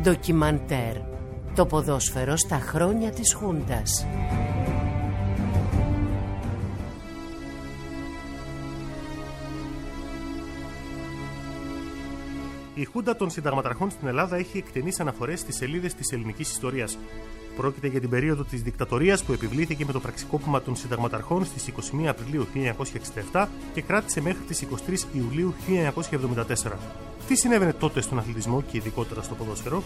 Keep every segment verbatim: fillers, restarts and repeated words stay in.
Ντοκιμαντέρ. Το ποδόσφαιρο στα χρόνια της Χούντας. Η Χούντα των Συνταγματαρχών στην Ελλάδα έχει εκτενείς αναφορές στις σελίδες της ελληνικής ιστορίας. Πρόκειται για την περίοδο της δικτατορίας που επιβλήθηκε με το πραξικόπημα των Συνταγματαρχών στις είκοσι μία Απριλίου χίλια εννιακόσια εξήντα επτά και κράτησε μέχρι τις εικοστή τρίτη Ιουλίου χίλια εννιακόσια εβδομήντα τέσσερα. Τι συνέβαινε τότε στον αθλητισμό και ειδικότερα στο ποδόσφαιρο?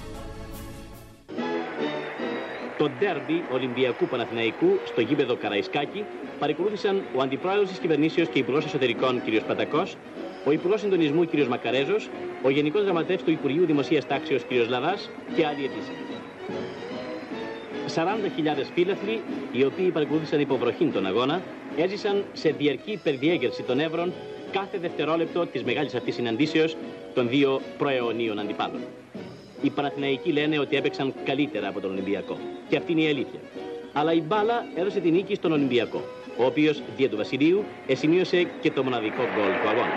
Το ντέρμπι Ολυμπιακού Παναθηναϊκού στο γήπεδο Καραϊσκάκη παρακολούθησαν ο Αντιπρόεδρος της Κυβερνήσεως και Υπουργός Εσωτερικών κ. Πατακός, ο Υπουργός Συντονισμού κ. Μακαρέζος, ο Γενικός Γραμματέας του Υπουργείου Δημοσίας Τάξεως κ. Λαδάς και άλλοι επίσημοι. σαράντα χιλιάδες φίλαθλοι, οι οποίοι παρακολούθησαν υποβροχήν τον αγώνα, έζησαν σε διαρκή υπερδιέγερση των Εύρων κάθε δευτερόλεπτο της μεγάλης αυτής συναντήσεως των δύο προαιωνίων αντιπάλων. Οι Παναθηναϊκοί λένε ότι έπαιξαν καλύτερα από τον Ολυμπιακό. Και αυτή είναι η αλήθεια. Αλλά η μπάλα έδωσε την νίκη στον Ολυμπιακό, ο οποίος δια του Βασιλείου εσημείωσε και το μοναδικό γκολ του αγώνα.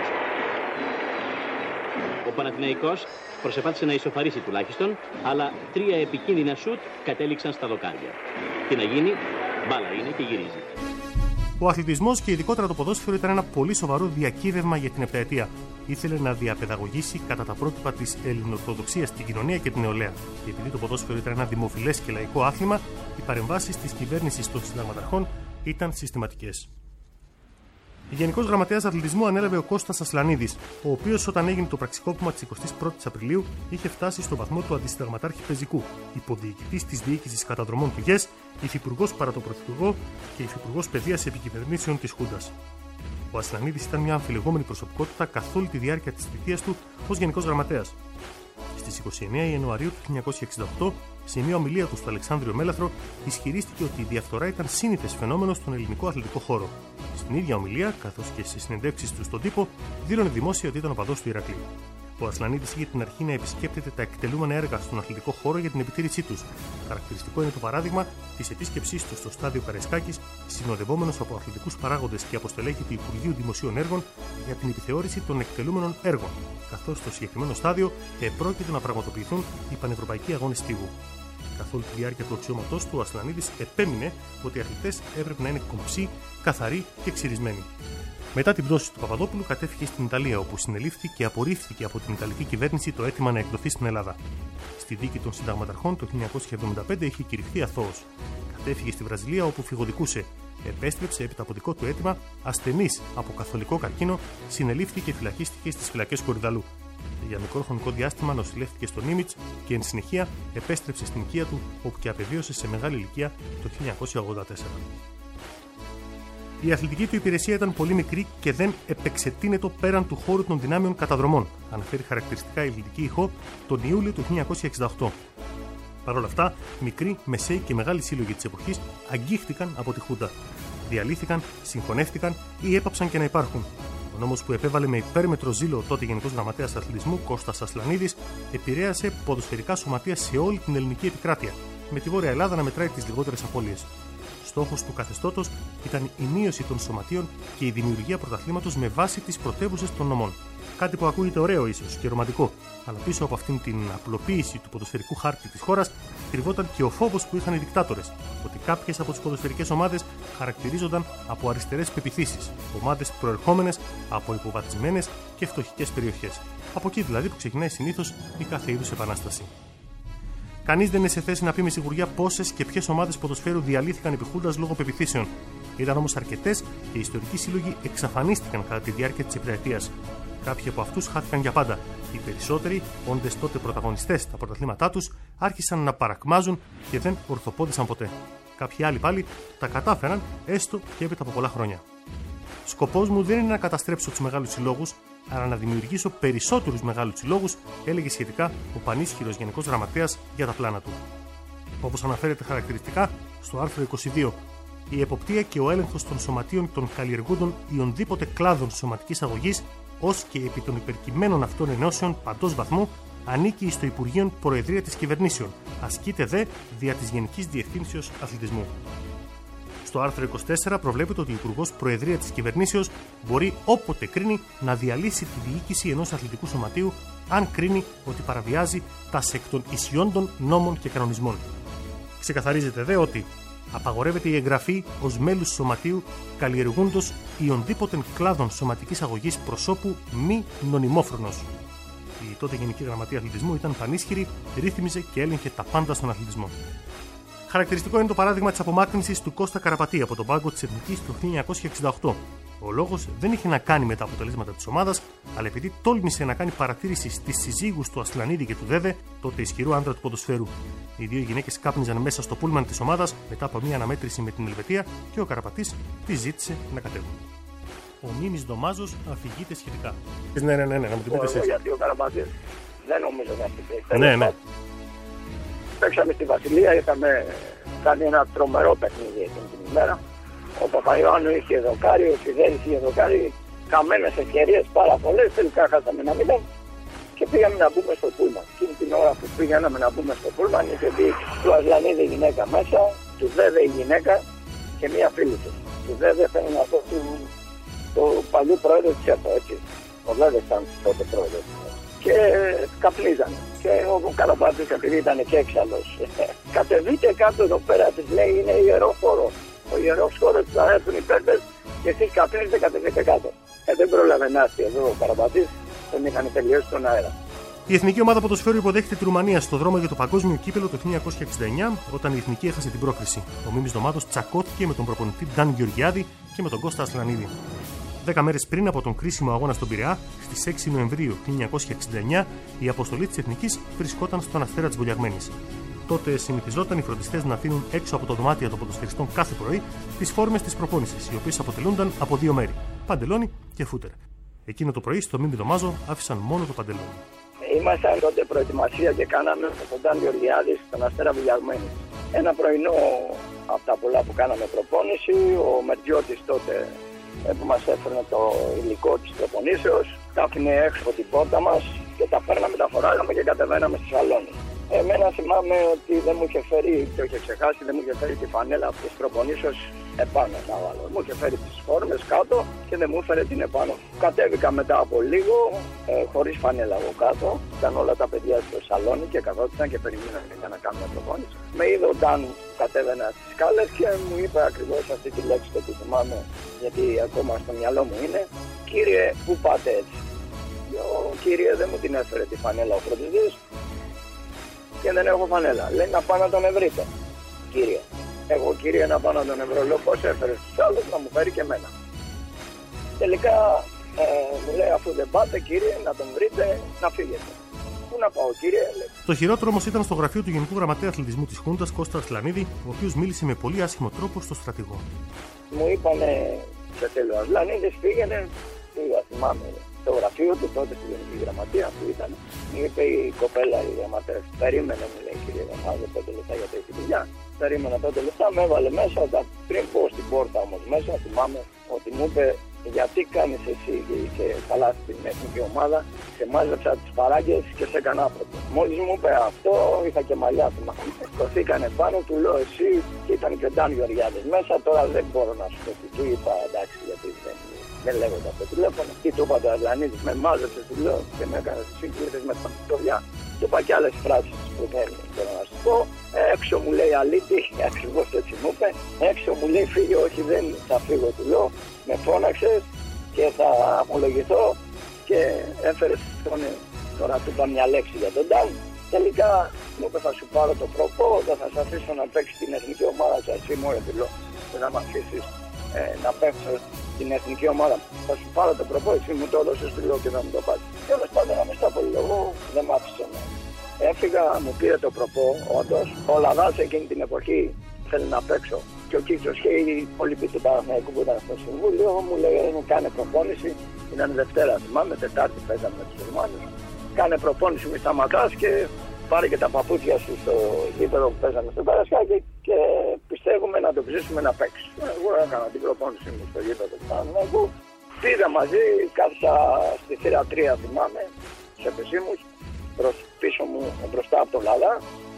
Ο Παναθηναϊκός προσεφάτησε να ισοφαρίσει τουλάχιστον, αλλά τρία επικίνδυνα σουτ κατέληξαν στα δοκάρια. Τι να γίνει, μπάλα είναι και γυρίζει. Ο αθλητισμός και ειδικότερα το ποδόσφαιρο ήταν ένα πολύ σοβαρό διακύβευμα για την επταετία. Ήθελε να διαπαιδαγωγήσει κατά τα πρότυπα της ελληνοορθοδοξίας στην κοινωνία και την νεολαία. Και επειδή το ποδόσφαιρο ήταν ένα δημοφιλές και λαϊκό άθλημα, οι παρεμβάσεις της κυβέρνησης των Συνταγματαρχών ήταν συστηματικές. Γενικός Γραμματέας Αθλητισμού ανέλαβε ο Κώστας Ασλανίδης, ο οποίος όταν έγινε το πραξικόπημα της εικοστή πρώτη Απριλίου είχε φτάσει στο βαθμό του αντισυνταγματάρχη πεζικού, υποδιοικητής της διοίκησης καταδρομών του ΓΕΣ, υφυπουργός παρά τον Πρωθυπουργό και υφυπουργός παιδείας επικυβερνήσεων της Χούντας. Ο Ασλανίδης ήταν μια αμφιλεγόμενη προσωπικότητα καθ' όλη τη διάρκεια της θητείας του ως Γενικός Γραμματέας. Στις εικοστή ενάτη Ιανουαρίου του χίλια εννιακόσια εξήντα οκτώ, σε μια ομιλία του στο Αλεξάνδριο Μέλαθρο, ισχυρίστηκε ότι η διαφθορά ήταν σύνηθες φαινόμενο στον ελληνικό αθλητικό χώρο. Στην ίδια ομιλία, καθώς και στις συνεντεύξεις του στον τύπο, δήλωνε δημόσια ότι ήταν οπαδός του Ηρακλείου. Ο Ασλανίδης είχε την αρχή να επισκέπτεται τα εκτελούμενα έργα στον αθλητικό χώρο για την επιτήρησή τους. Χαρακτηριστικό είναι το παράδειγμα της επίσκεψής του στο στάδιο Καραϊσκάκης, συνοδευόμενος από αθλητικούς παράγοντες και αποστελέχη του Υπουργείου Δημοσίων Έργων για την επιθεώρηση των εκτελούμενων έργων, καθώς στο συγκεκριμένο στάδιο επρόκειτο να πραγματοποιηθούν οι πανευρωπαϊκοί αγώνες στίβου. Καθ' όλη τη διάρκεια του αξιώματός του, ο Ασλανίδης επέμεινε ότι οι αθλητές έπρεπε να είναι κομψοί, καθαροί και ξυρισμένοι. Μετά την πτώση του Παπαδόπουλου, κατέφυγε στην Ιταλία, όπου συνελήφθη και απορρίφθηκε από την Ιταλική κυβέρνηση το αίτημα να εκδοθεί στην Ελλάδα. Στη δίκη των Συνταγματαρχών το χίλια εννιακόσια εβδομήντα πέντε είχε κηρυχθεί αθώος. Κατέφυγε στη Βραζιλία, όπου φυγοδικούσε. Επέστρεψε επί το αποδικό του αίτημα, ασθενής από καθολικό καρκίνο, συνελήφθη και φυλακίστηκε στις φυλακές Κορυδαλού. Για μικρό χρονικό διάστημα νοσηλεύτηκε στο Νίμιτς και εν συνεχεία επέστρεψε στην οικία του, όπου και απεβίωσε σε μεγάλη ηλικία το χίλια εννιακόσια ογδόντα τέσσερα. Η αθλητική του υπηρεσία ήταν πολύ μικρή και δεν επεξετείνετο πέραν του χώρου των δυνάμεων καταδρομών, αναφέρει χαρακτηριστικά η Αθλητική Ηχό τον Ιούλιο του χίλια εννιακόσια εξήντα οκτώ. Παρ' όλα αυτά, μικροί, μεσαίοι και μεγάλοι σύλλογοι της εποχής αγγίχτηκαν από τη Χούντα. Διαλύθηκαν, συγχωνεύτηκαν ή έπαψαν και να υπάρχουν. Ο νόμος που επέβαλε με υπέρμετρο ζήλο ο τότε Γενικός Γραμματέας Αθλητισμού Κώστας Ασλανίδης επηρέασε ποδοσφαιρικά σωματεία σε όλη την ελληνική επικράτεια, με τη Βόρεια Ελλάδα να μετράει τις λιγότερες απώλειες. Στόχος του καθεστώτος ήταν η μείωση των σωματείων και η δημιουργία πρωταθλήματος με βάση τις πρωτεύουσες των νομών. Κάτι που ακούγεται ωραίο ίσως και ρομαντικό, αλλά πίσω από αυτήν την απλοποίηση του ποδοσφαιρικού χάρτη της χώρας κρυβόταν και ο φόβος που είχαν οι δικτάτορες, ότι κάποιες από τις ποδοσφαιρικές ομάδες χαρακτηρίζονταν από αριστερές πεποιθήσεις, ομάδες προερχόμενες από υποβαθμισμένες και φτωχικές περιοχές. Από εκεί δηλαδή που ξεκινάει συνήθως η κάθε είδους επανάσταση. Κανείς δεν είναι σε θέση να πει με σιγουριά πόσες και ποιες ομάδες ποδοσφαίρου διαλύθηκαν επί Χούντας λόγω πεποιθήσεων. Ήταν όμως αρκετές και οι ιστορικοί σύλλογοι εξαφανίστηκαν κατά τη διάρκεια της επταετίας. Κάποιοι από αυτούς χάθηκαν για πάντα. Οι περισσότεροι, όντες τότε πρωταγωνιστές στα πρωταθλήματά τους, άρχισαν να παρακμάζουν και δεν ορθοπόδησαν ποτέ. Κάποιοι άλλοι πάλι τα κατάφεραν έστω και έπειτα από πολλά χρόνια. Σκοπός μου δεν είναι να καταστρέψω τους μεγάλους συλλόγους, αλλά να δημιουργήσω περισσότερους μεγάλους συλλόγους, έλεγε σχετικά ο πανίσχυρος Γενικός Γραμματέας για τα πλάνα του. Όπως αναφέρεται χαρακτηριστικά στο άρθρο είκοσι δύο, η εποπτεία και ο έλεγχος των σωματείων των καλλιεργούντων ιονδήποτε κλάδων σωματικής αγωγής, ως και επί των υπερκειμένων αυτών ενώσεων παντός βαθμού, ανήκει στο Υπουργείο Προεδρία της Κυβερνήσεων, ασκείται δε δια της Γενικής Διευθύνσεως Αθλητισμού. Στο άρθρο είκοσι τέσσερα προβλέπεται ότι ο Υπουργός Προεδρία της Κυβερνήσεως μπορεί όποτε κρίνει να διαλύσει τη διοίκηση ενός αθλητικού σωματείου, αν κρίνει ότι παραβιάζει τα εκ των ισιόντων νόμων και κανονισμών. Ξεκαθαρίζεται δε ότι απαγορεύεται η εγγραφή ως μέλους σωματείου καλλιεργούντος ιονδήποτεν κλάδων σωματικής αγωγής προσώπου μη νομιμόφρονος. Η τότε Γενική Γραμματεία Αθλητισμού ήταν πανίσχυρη, ρύθμιζε και έλεγχε τα πάντα στον αθλητισμό. Χαρακτηριστικό είναι το παράδειγμα της απομάκρυνσης του Κώστα Καραπατή από τον πάγκο της Εθνικής το χίλια εννιακόσια εξήντα οκτώ. Ο λόγος δεν είχε να κάνει με τα αποτελέσματα της ομάδας, αλλά επειδή τόλμησε να κάνει παρατήρηση στις συζύγους του Ασλανίδη και του Δέδε, τότε ισχυρού άντρα του ποδοσφαίρου. Οι δύο γυναίκες κάπνιζαν μέσα στο πούλμαν της ομάδας μετά από μια αναμέτρηση με την Ελβετία και ο Καραπατής τη ζήτησε να κατέβουν. Ο Μίμης Ντομάζος αφηγείται σχετικά. Ναι, ναι, ναι, ναι, να μου την πείτε εσείς. Γιατί ο Καραπατής δεν νομίζω να την πει. Ναι, ναι. Παίξαμε στη Βασιλεία, είχαμε κάνει ένα τρομερό παιχνίδι εκείνη την ημέρα. Ο Παπαϊωάννου είχε δοκάρι, ο Σιδέρης είχε δοκάρι, καμένες ευκαιρίες πάρα πολλές. Τελικά χάσαμε ένα μηδέν και πήγαμε να μπούμε στο πούλμαν. Εκείνη την ώρα που πήγαμε να μπούμε στο πούλμαν, είχε δει του Ασλανίδη η γυναίκα μέσα, του Δέδε η γυναίκα και μία φίλη του. Του Δέδε φαίνεται να πω του το παλιού πρόεδρο της ΕΠΟ, έτσι. Ο Δέδε ήταν τότε πρόεδρος. Και καπνίζανε. Και ο Καραπάτης, επειδή ήταν και έξαλλος, κατεβείτε κάτω εδώ πέρα, της λέει, είναι ιερό χώρο. Ο ιερός χώρος θα έρθουν οι πέμπτες και εσείς καπνίζετε, κατεβείτε κάτω. Ε, δεν πρόλαβε να έρθει εδώ ο Καραπάτης, τον είχαν τελειώσει στον αέρα. Η Εθνική Ομάδα Ποδοσφαίρου υποδέχεται τη Ρουμανία στο δρόμο για το Παγκόσμιο Κύπελλο το χίλια εννιακόσια εξήντα εννιά, όταν η Εθνική έχασε την πρόκριση. Ο Μίμης Ντομάζος τσακώθηκε με τον προπονητή Νταν Γεωργιάδη και με τον Κώστα Ασλανίδη. Δέκα μέρες πριν από τον κρίσιμο αγώνα στον Πειραιά, στις έξι Νοεμβρίου χίλια εννιακόσια εξήντα εννιά, η αποστολή της Εθνικής βρισκόταν στον Αστέρα της Βολιαγμένης. Τότε συνηθιζόταν οι φροντιστές να αφήνουν έξω από το δωμάτιο των ποδοσφαιριστών κάθε πρωί τις φόρμες της προπόνησης, οι οποίες αποτελούνταν από δύο μέρη: παντελόνι και φούτερ. Εκείνο το πρωί στο Μίμη Ντομάζο άφησαν μόνο το παντελόνι. Ήμασταν τότε προετοιμασία και κάναμε με τον Νταν Γεωργιάδη στον Αστέρα Βουλιαγμένη. Ένα πρωινό από τα πολλά που κάναμε προπόνηση, ο Μερτζιώτης τότε που μας έφερνε το υλικό της προπονήσεως, τα άφηνε έξω από την πόρτα μας και τα παίρναμε, τα φοράγαμε και κατεβαίναμε στη σαλόνι. Εμένα θυμάμαι ότι δεν μου είχε φέρει, και είχε ξεχάσει, δεν μου είχε φέρει τη φανέλα από τις προπονήσεως επάνω να βάλω. Μου είχε φέρει τις φόρμες κάτω και δεν μου έφερε την επάνω. Κατέβηκα μετά από λίγο, ε, χωρίς φανέλα εγώ κάτω. Ήταν όλα τα παιδιά στο σαλόνι και καθόντουσαν και περιμένανε για να κάνουμε προπόνηση. Με είδε ο Νταν που κατέβαινα στις σκάλες και μου είπε ακριβώς αυτή τη λέξη που τη θυμάμαι, γιατί ακόμα στο μυαλό μου είναι: κύριε, πού πάτε έτσι? Ο κύριε δεν μου την έφερε τη φανέλα ο φροντιστής και δεν έχω φανέλα. Λέει να πάω να τον ευρείτε. Κύριε, εγώ κύριε να πάω να τον ευρώ. Λέω πώς έφερε στους άλλους να μου φέρει και εμένα. Τελικά ε, μου λέει αφού δεν πάτε κύριε να τον βρείτε να φύγετε. Πού να πάω κύριε? Λέει. Το χειρότερο όμως ήταν στο γραφείο του Γενικού Γραμματέα Αθλητισμού της Χούντας, Κώστα Ασλανίδη, ο οποίος μίλησε με πολύ άσχημο τρόπο στο στρατηγό. Μου είπανε σε τέλος, Ασλανίδης πήγαινε, πήγα θυμάμαι, στο γραφείο του τότε στη Γενική Γραμματεία που ήταν. Μου είπε η κοπέλα, η γραμματέα, περίμενε, μου λέει κύριε Γραμμάζο, πέντε λεπτά για τέτοια δουλειά. Περίμενα πέντε λεπτά, με έβαλε μέσα. Πριν πω στην πόρτα όμως μέσα, θυμάμαι ότι μου είπε γιατί κάνεις εσύ και είσαι καλά στην εθνική ομάδα, σε μάζεψα τις παράγκες και σε έκανα άπροπο. Μόλις μου είπε αυτό, είχα και μαλλιά, θυμάμαι. Σκοθήκανε πάνω, του λέω εσύ και ήταν και ο Νταν Γεωργιάδης μέσα. Τώρα δεν μπορώ να σου πω τι του είπα, εντάξει, γιατί δεν είναι. Δεν λέγονται από το τηλέφωνο. Τι του είπα το Ασλανίδης, με μάζεψε, του λέω και με έκανε συγκρίτες με τα πτωλιά. Του είπα και άλλες φράσεις που δεν θέλω να σου πω. Έξω μου λέει αλήτη, ακριβώς έτσι μου είπε. Έξω μου λέει φύγε, όχι δεν θα φύγω, του λέω. Με φώναξες και θα απολογηθώ και έφερε τον. Τώρα του είπα μια λέξη για τον Νταν. Τελικά μου είπε θα σου πάρω το προπό, δεν θα σε αφήσω να παίξει την εθνική ομάδα σας. Εσύ μου λέω, δεν θα με αφήσεις ε, να παίξω την εθνική ομάδα. Θα σου πάρω το προπό, εσύ μου το έδωσες, του λέω και θα μου το πάρει. Τέλος πάντων να με στα πολύ εγώ, δεν μ' άφησε να. Έφυγα, μου πήρε το προπό, όντως. Ο Λαδάς εκείνη την εποχή θέλει να παίξω. Και ο Κίτσος και οι υπόλοιποι του Παναθηναϊκού που ήταν στο συμβούλιο μου λέει μου κάνε προπόνηση. Ήταν Δευτέρα, θυμάμαι, Τετάρτη παίζαμε με τους Ρουμάνους. Κάνε προπόνηση, μη σταματάς και πάρε και τα παπούτσια σου στο γήπεδο που παίζαμε στο Παρασκάκι και πιστεύουμε να το ψήσουμε να παίξει. Εγώ έκανα την προπόνηση μου στο γήπεδο του Παναθηναϊκού. Πήγα μαζί, κάθισα στη θύρα τρία, θυμάμαι, σε επισήμους, πίσω μου μπροστά από τον Λαδά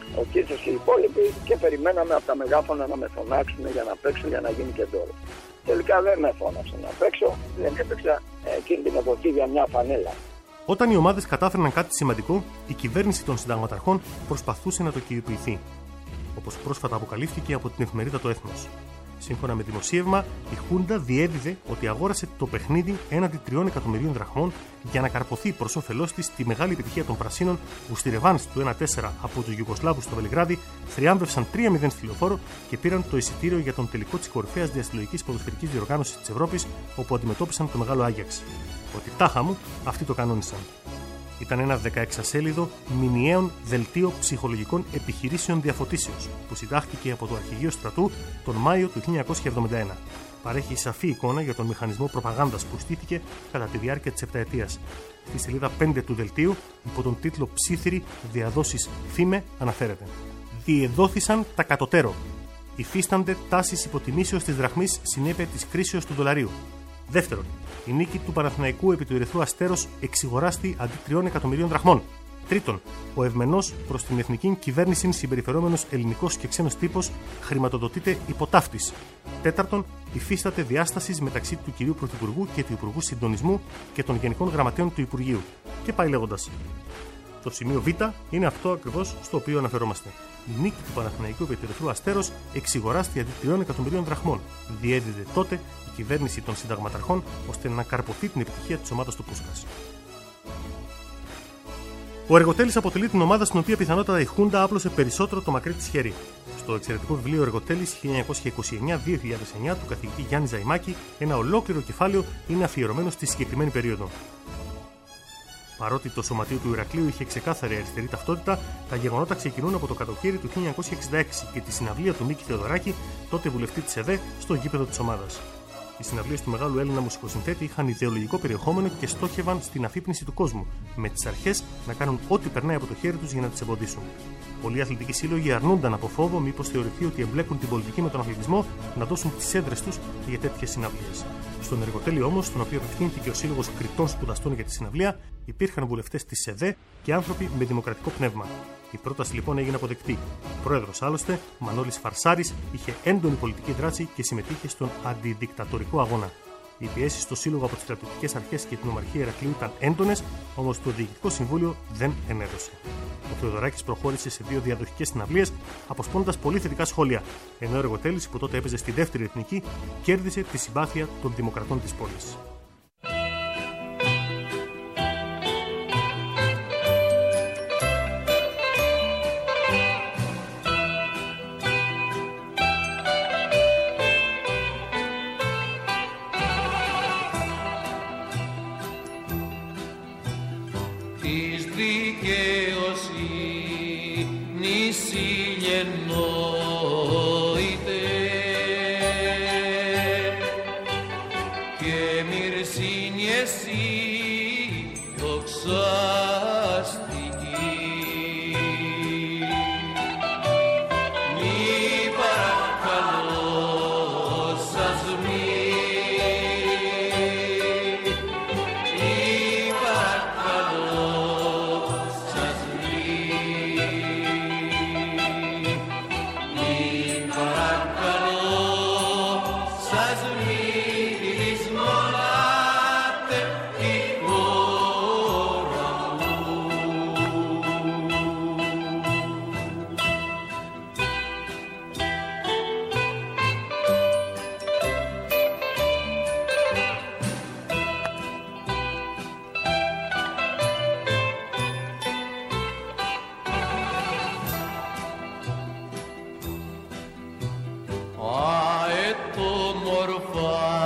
ο Κίτσος και οι υπόλοιποι, και περιμέναμε από τα μεγάφωνα να με φωνάξουν για να παίξω, για να γίνει και δώρο. Τελικά δεν με φώναξαν να παίξω, δεν έπαιξα εκείνη την εποχή για μια φανέλα. Όταν οι ομάδες κατάφερναν κάτι σημαντικό, η κυβέρνηση των συνταγματαρχών προσπαθούσε να το κυριοποιηθεί. Όπως πρόσφατα αποκαλύφθηκε από την εφημερίδα Το Έθνος. Σύμφωνα με δημοσίευμα, η Χούντα διέδιδε ότι αγόρασε το παιχνίδι έναντι τριών εκατομμυρίων δραχμών για να καρποθεί προς όφελός της τη μεγάλη επιτυχία των Πρασίνων, που στη ρεβάνς του ένα τέσσερα από τους Ιουγκοσλάβους στο Βελιγράδι θριάμβευσαν τρία μηδέν στη Λεωφόρο και πήραν το εισιτήριο για τον τελικό της κορυφαίας διασυλλογικής ποδοσφαιρικής διοργάνωσης της Ευρώπης, όπου αντιμετώπισαν το μεγάλο Άγιαξ. Ότι τάχα μου, αυτοί το κανόνισαν. Ήταν ένα δεκαεξασέλιδο μηνιαίων δελτίο ψυχολογικών επιχειρήσεων διαφωτίσεως που συντάχθηκε από το Αρχηγείο Στρατού τον Μάιο του χίλια εννιακόσια εβδομήντα ένα. Παρέχει σαφή εικόνα για τον μηχανισμό προπαγάνδας που στήθηκε κατά τη διάρκεια της επταετίας. Στη σελίδα πέντε του δελτίου, υπό τον τίτλο «Ψήθυροι διαδόσεις φήμε», αναφέρεται: «Διεδόθησαν τα κατωτέρω. Υφίστανται τάσεις υποτιμήσεως της δραχμής συνέπεια της κρίσεως του δολαρίου. Δεύτερον, η νίκη του Παναθηναϊκού επί του Ερυθρού Αστέρος εξιγοράστη αντί τριών εκατομμυρίων δραχμών. Τρίτον, ο ευμενός προς την εθνική κυβέρνηση συμπεριφερόμενος ελληνικός και ξένος τύπος χρηματοδοτείται υποτάφτης. Τέταρτον, υφίσταται διάσταση μεταξύ του κυρίου Πρωθυπουργού και του Υπουργού Συντονισμού και των Γενικών Γραμματέων του Υπουργείου». Και πάει λέγοντας. Το σημείο Β είναι αυτό ακριβώς στο οποίο αναφερόμαστε. Η νίκη του Παναθηναϊκού επί του Ερυθρού Αστέρος εξιγοράστη αντί τριών εκατομμυρίων δραχμών. Διέδιδε τότε η κυβέρνηση των συνταγματαρχών ώστε να καρποθεί την επιτυχία της ομάδας του Πούσκας. Ο Εργοτέλης αποτελεί την ομάδα στην οποία πιθανότατα η Χούντα άπλωσε περισσότερο το μακρύ της χέρι. Στο εξαιρετικό βιβλίο Εργοτέλης χίλια εννιακόσια είκοσι εννέα με δύο χιλιάδες εννέα του καθηγητή Γιάννη Ζαϊμάκη, ένα ολόκληρο κεφάλαιο είναι αφιερωμένο στη συγκεκριμένη περίοδο. Παρότι το σωματείο του Ηρακλείου είχε ξεκάθαρη αριστερή ταυτότητα, τα γεγονότα ξεκινούν από το καλοκαίρι του χίλια εννιακόσια εξήντα έξι και τη συναυλία του Μίκη Θεοδωράκη, τότε βουλευτή της ΕΔΕ, στο γήπεδο της ομάδας. Οι συναυλίες του μεγάλου Έλληνα μουσικοσυνθέτη είχαν ιδεολογικό περιεχόμενο και στόχευαν στην αφύπνιση του κόσμου, με τις αρχές να κάνουν ό,τι περνάει από το χέρι τους για να τις εμποδίσουν. Πολλοί αθλητικοί σύλλογοι αρνούνταν από φόβο, μήπως θεωρηθεί ότι εμπλέκουν την πολιτική με τον αθλητισμό, να δώσουν τις έδρες τους για τέτοιες συναυλίες. Στον Εργοτέλη όμως, στον οποίο απευθύνθηκε ο Σύλλογος Κριτών Σπουδαστών για τη συναυλία, υπήρχαν βουλευτές της ΕΔΕ και άνθρωποι με δημοκρατικό πνεύμα. Η πρόταση λοιπόν έγινε αποδεκτή. Ο πρόεδρος άλλωστε, Μανώλης Φαρσάρης, είχε έντονη πολιτική δράση και συμμετείχε στον αντιδικτατορικό αγώνα. Οι πιέσεις στο Σύλλογο από τις στρατιωτικές αρχές και την Ομαρχία Ηρακλείου ήταν έντονες, όμως το Διοικητικό Συμβούλιο δεν ενέδωσε. Ο Θεοδωράκης προχώρησε σε δύο διαδοχικές συναυλίες, αποσπώνοντας πολύ θετικά σχόλια, ενώ ο Εργοτέλης, που τότε έπαιζε στη δεύτερη εθνική, κέρδισε τη συμπάθεια των δημοκρατών της πόλης. Αετόμορφα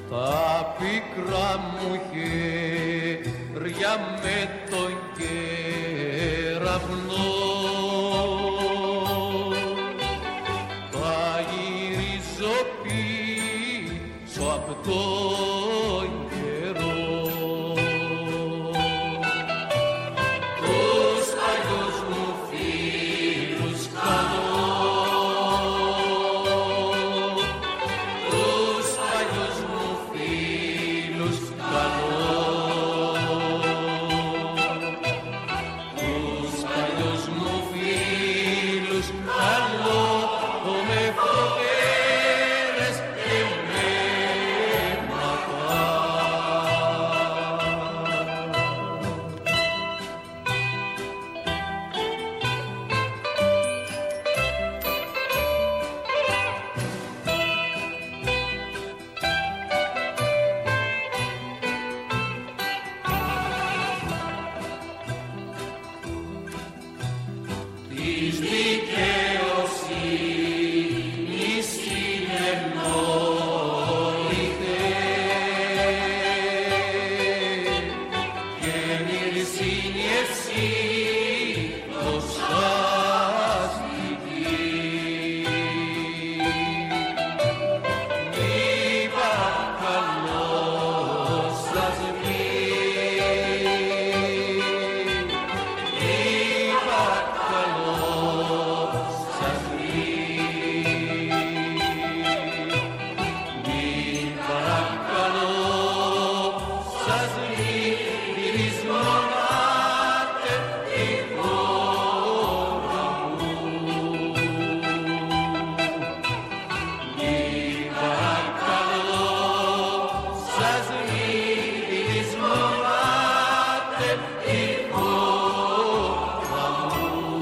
τα πίκρα μου χέρια με τον κεραυνό τα γυρίζω πίσω απ' τον καιρό. Τους παλιούς μου φίλους καλώ, τους παλιούς μου φίλους καλώ, τους παλιούς μου φίλους καλώ, με φοβέρες και με μακά. Της δικαιοσύνης συνεννοείται και μυρσίνη ευσύνος αστική. Μη παρακαλώ σας μη, μη παρακαλώ σας μη, μη παρακαλώ σας μη, πυρισμονάτε τη χώρα μου. Μη παρακαλώ σας μη, πυρισμονάτε τη χώρα μου.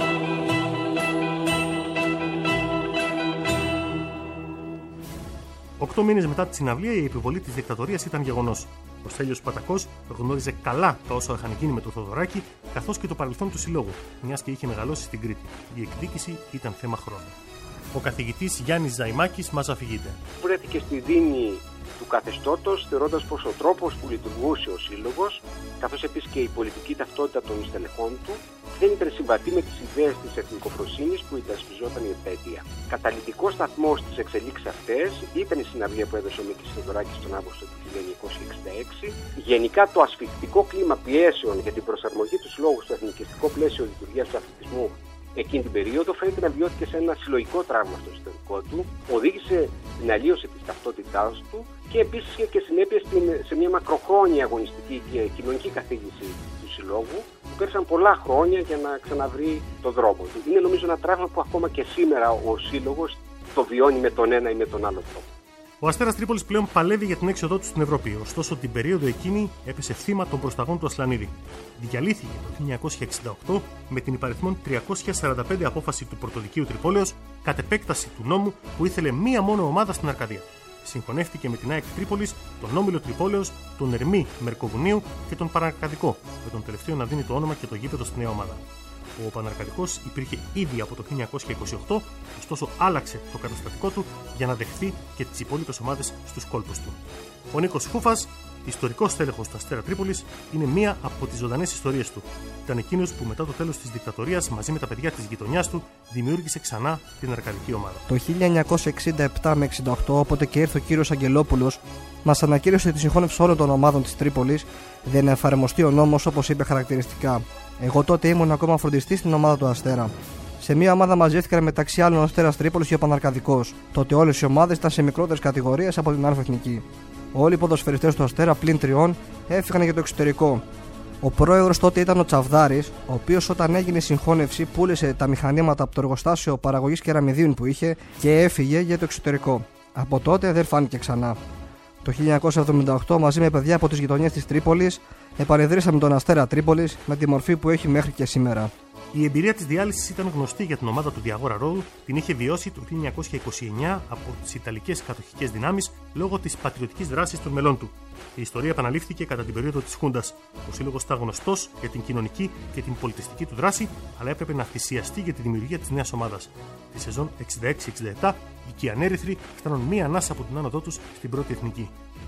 Οκτώ μήνες μετά τη συναυλία, η επιβολή της δικτατορίας ήταν γεγονός. Ο Στέλιος Πατακός γνώριζε καλά τα όσα είχαν γίνει με το Θοδωράκι, καθώς και το παρελθόν του συλλόγου, μιας και είχε μεγαλώσει στην Κρήτη. Η εκδίκηση ήταν θέμα χρόνου. Ο καθηγητής Γιάννης Ζαϊμάκης μας αφηγείται. Βρέθηκε στη δίνη του καθεστώτος, θεωρώντας πως ο τρόπος που λειτουργούσε ο σύλλογος, καθώς επίσης και η πολιτική ταυτότητα των στελεχών του, δεν ήταν συμβατή με τις ιδέες της εθνικοφροσύνης που υπερασπιζόταν η επέτεια. Καταλυτικός σταθμός της εξελίξης αυτές ήταν η συναυλία που έδωσε ο Μίκης Θεοδωράκης τον Αύγουστο του χίλια εννιακόσια εξήντα έξι. Γενικά το ασφυκτικό κλίμα πιέσεων για την προσαρμογή του συλλόγου στο εθνικιστικό πλαίσιο λειτουργίας του αθλητισμού εκείνη την περίοδο φαίνεται να βιώθηκε σε ένα συλλογικό τραύμα στο εσωτερικό του, οδήγησε την αλλίωση της ταυτότητάς του και επίσης είχε και συνέπειες σε μια μακροχρόνια αγωνιστική και κοινωνική καθήγηση του συλλόγου, που πέρασαν πολλά χρόνια για να ξαναβρει τον δρόμο του. Είναι νομίζω ένα τραύμα που ακόμα και σήμερα ο σύλλογος το βιώνει με τον ένα ή με τον άλλο τρόπο. Ο Αστέρας Τρίπολης πλέον παλεύει για την έξοδό του στην Ευρώπη, ωστόσο την περίοδο εκείνη έπεσε θύμα των προσταγών του Ασλανίδη. Διαλύθηκε το χίλια εννιακόσια εξήντα οκτώ με την υπαριθμόν τριακόσια σαράντα πέντε απόφαση του Πρωτοδικείου Τρυπόλεως κατ' επέκταση του νόμου που ήθελε μία μόνο ομάδα στην Αρκαδία. Συγχωνεύτηκε με την ΑΕΚ Τρίπολης, τον Όμιλο Τρυπόλεως, τον Ερμή Μερκοβουνίου και τον Παναρκαδικό, με τον τελευταίο να δίνει το όνομα και το γήπεδο στη νέα ομάδα. Ο Παναρκαδικός υπήρχε ήδη από το χίλια εννιακόσια είκοσι οκτώ, ωστόσο άλλαξε το καταστατικό του για να δεχθεί και τις υπόλοιπες ομάδες στους κόλπους του. Ο Νίκος Φούφας, ιστορικός τέλεχος του Αστέρα Τρίπολης, είναι μία από τις ζωντανές ιστορίες του. Ήταν εκείνος που μετά το τέλος της δικτατορίας, μαζί με τα παιδιά της γειτονιάς του, δημιούργησε ξανά την αρκαδική ομάδα. Το χίλια εννιακόσια εξήντα επτά με εξήντα οκτώ, όποτε και ήρθε ο κύριος Αγγελόπουλος, μας ανακοίνωσε τη συγχώνευση όλων των ομάδων της Τρίπολης, δεν να εφαρμοστεί ο νόμος όπως είπε χαρακτηριστικά. Εγώ τότε ήμουν ακόμα φροντιστής στην ομάδα του Αστέρα. Σε μια ομάδα μαζεύτηκαν μεταξύ άλλων ο Αστέρας Τρίπολης και ο Παναρκαδικός. Τότε όλες οι ομάδες ήταν σε μικρότερες κατηγορίες από την Α' Εθνική. Όλοι οι ποδοσφαιριστές του Αστέρα πλην τριών έφυγαν για το εξωτερικό. Ο πρόεδρος τότε ήταν ο Τσαβδάρης, ο οποίος όταν έγινε η συγχώνευση πούλησε τα μηχανήματα από το εργοστάσιο παραγωγής κεραμιδίων που είχε και έφυγε για το εξωτερικό. Από τότε δεν φάνηκε ξανά. Το χίλια εννιακόσια εβδομήντα οκτώ, μαζί με παιδιά από τις γειτονιές της Τρίπολης, επανεδρίσαμε τον Αστέρα Τρίπολης με τη μορφή που έχει μέχρι και σήμερα. Η εμπειρία της διάλυσης ήταν γνωστή για την ομάδα του Διαγόρα Ρόδου, την είχε βιώσει το χίλια εννιακόσια είκοσι εννέα από τις Ιταλικές κατοχικές δυνάμεις λόγω της πατριωτικής δράσης των μελών του. Η ιστορία επαναλήφθηκε κατά την περίοδο της Χούντας. Ο σύλλογος ήταν γνωστός για την κοινωνική και την πολιτιστική του δράση, αλλά έπρεπε να θυσιαστεί για τη δημιουργία της νέας ομάδας. Τη σεζόν εξήντα έξι εξήντα επτά, οι Κιανέριθροι φτάνουν μία ανάσα από την άνοδό τους στην πρώτη εθνική.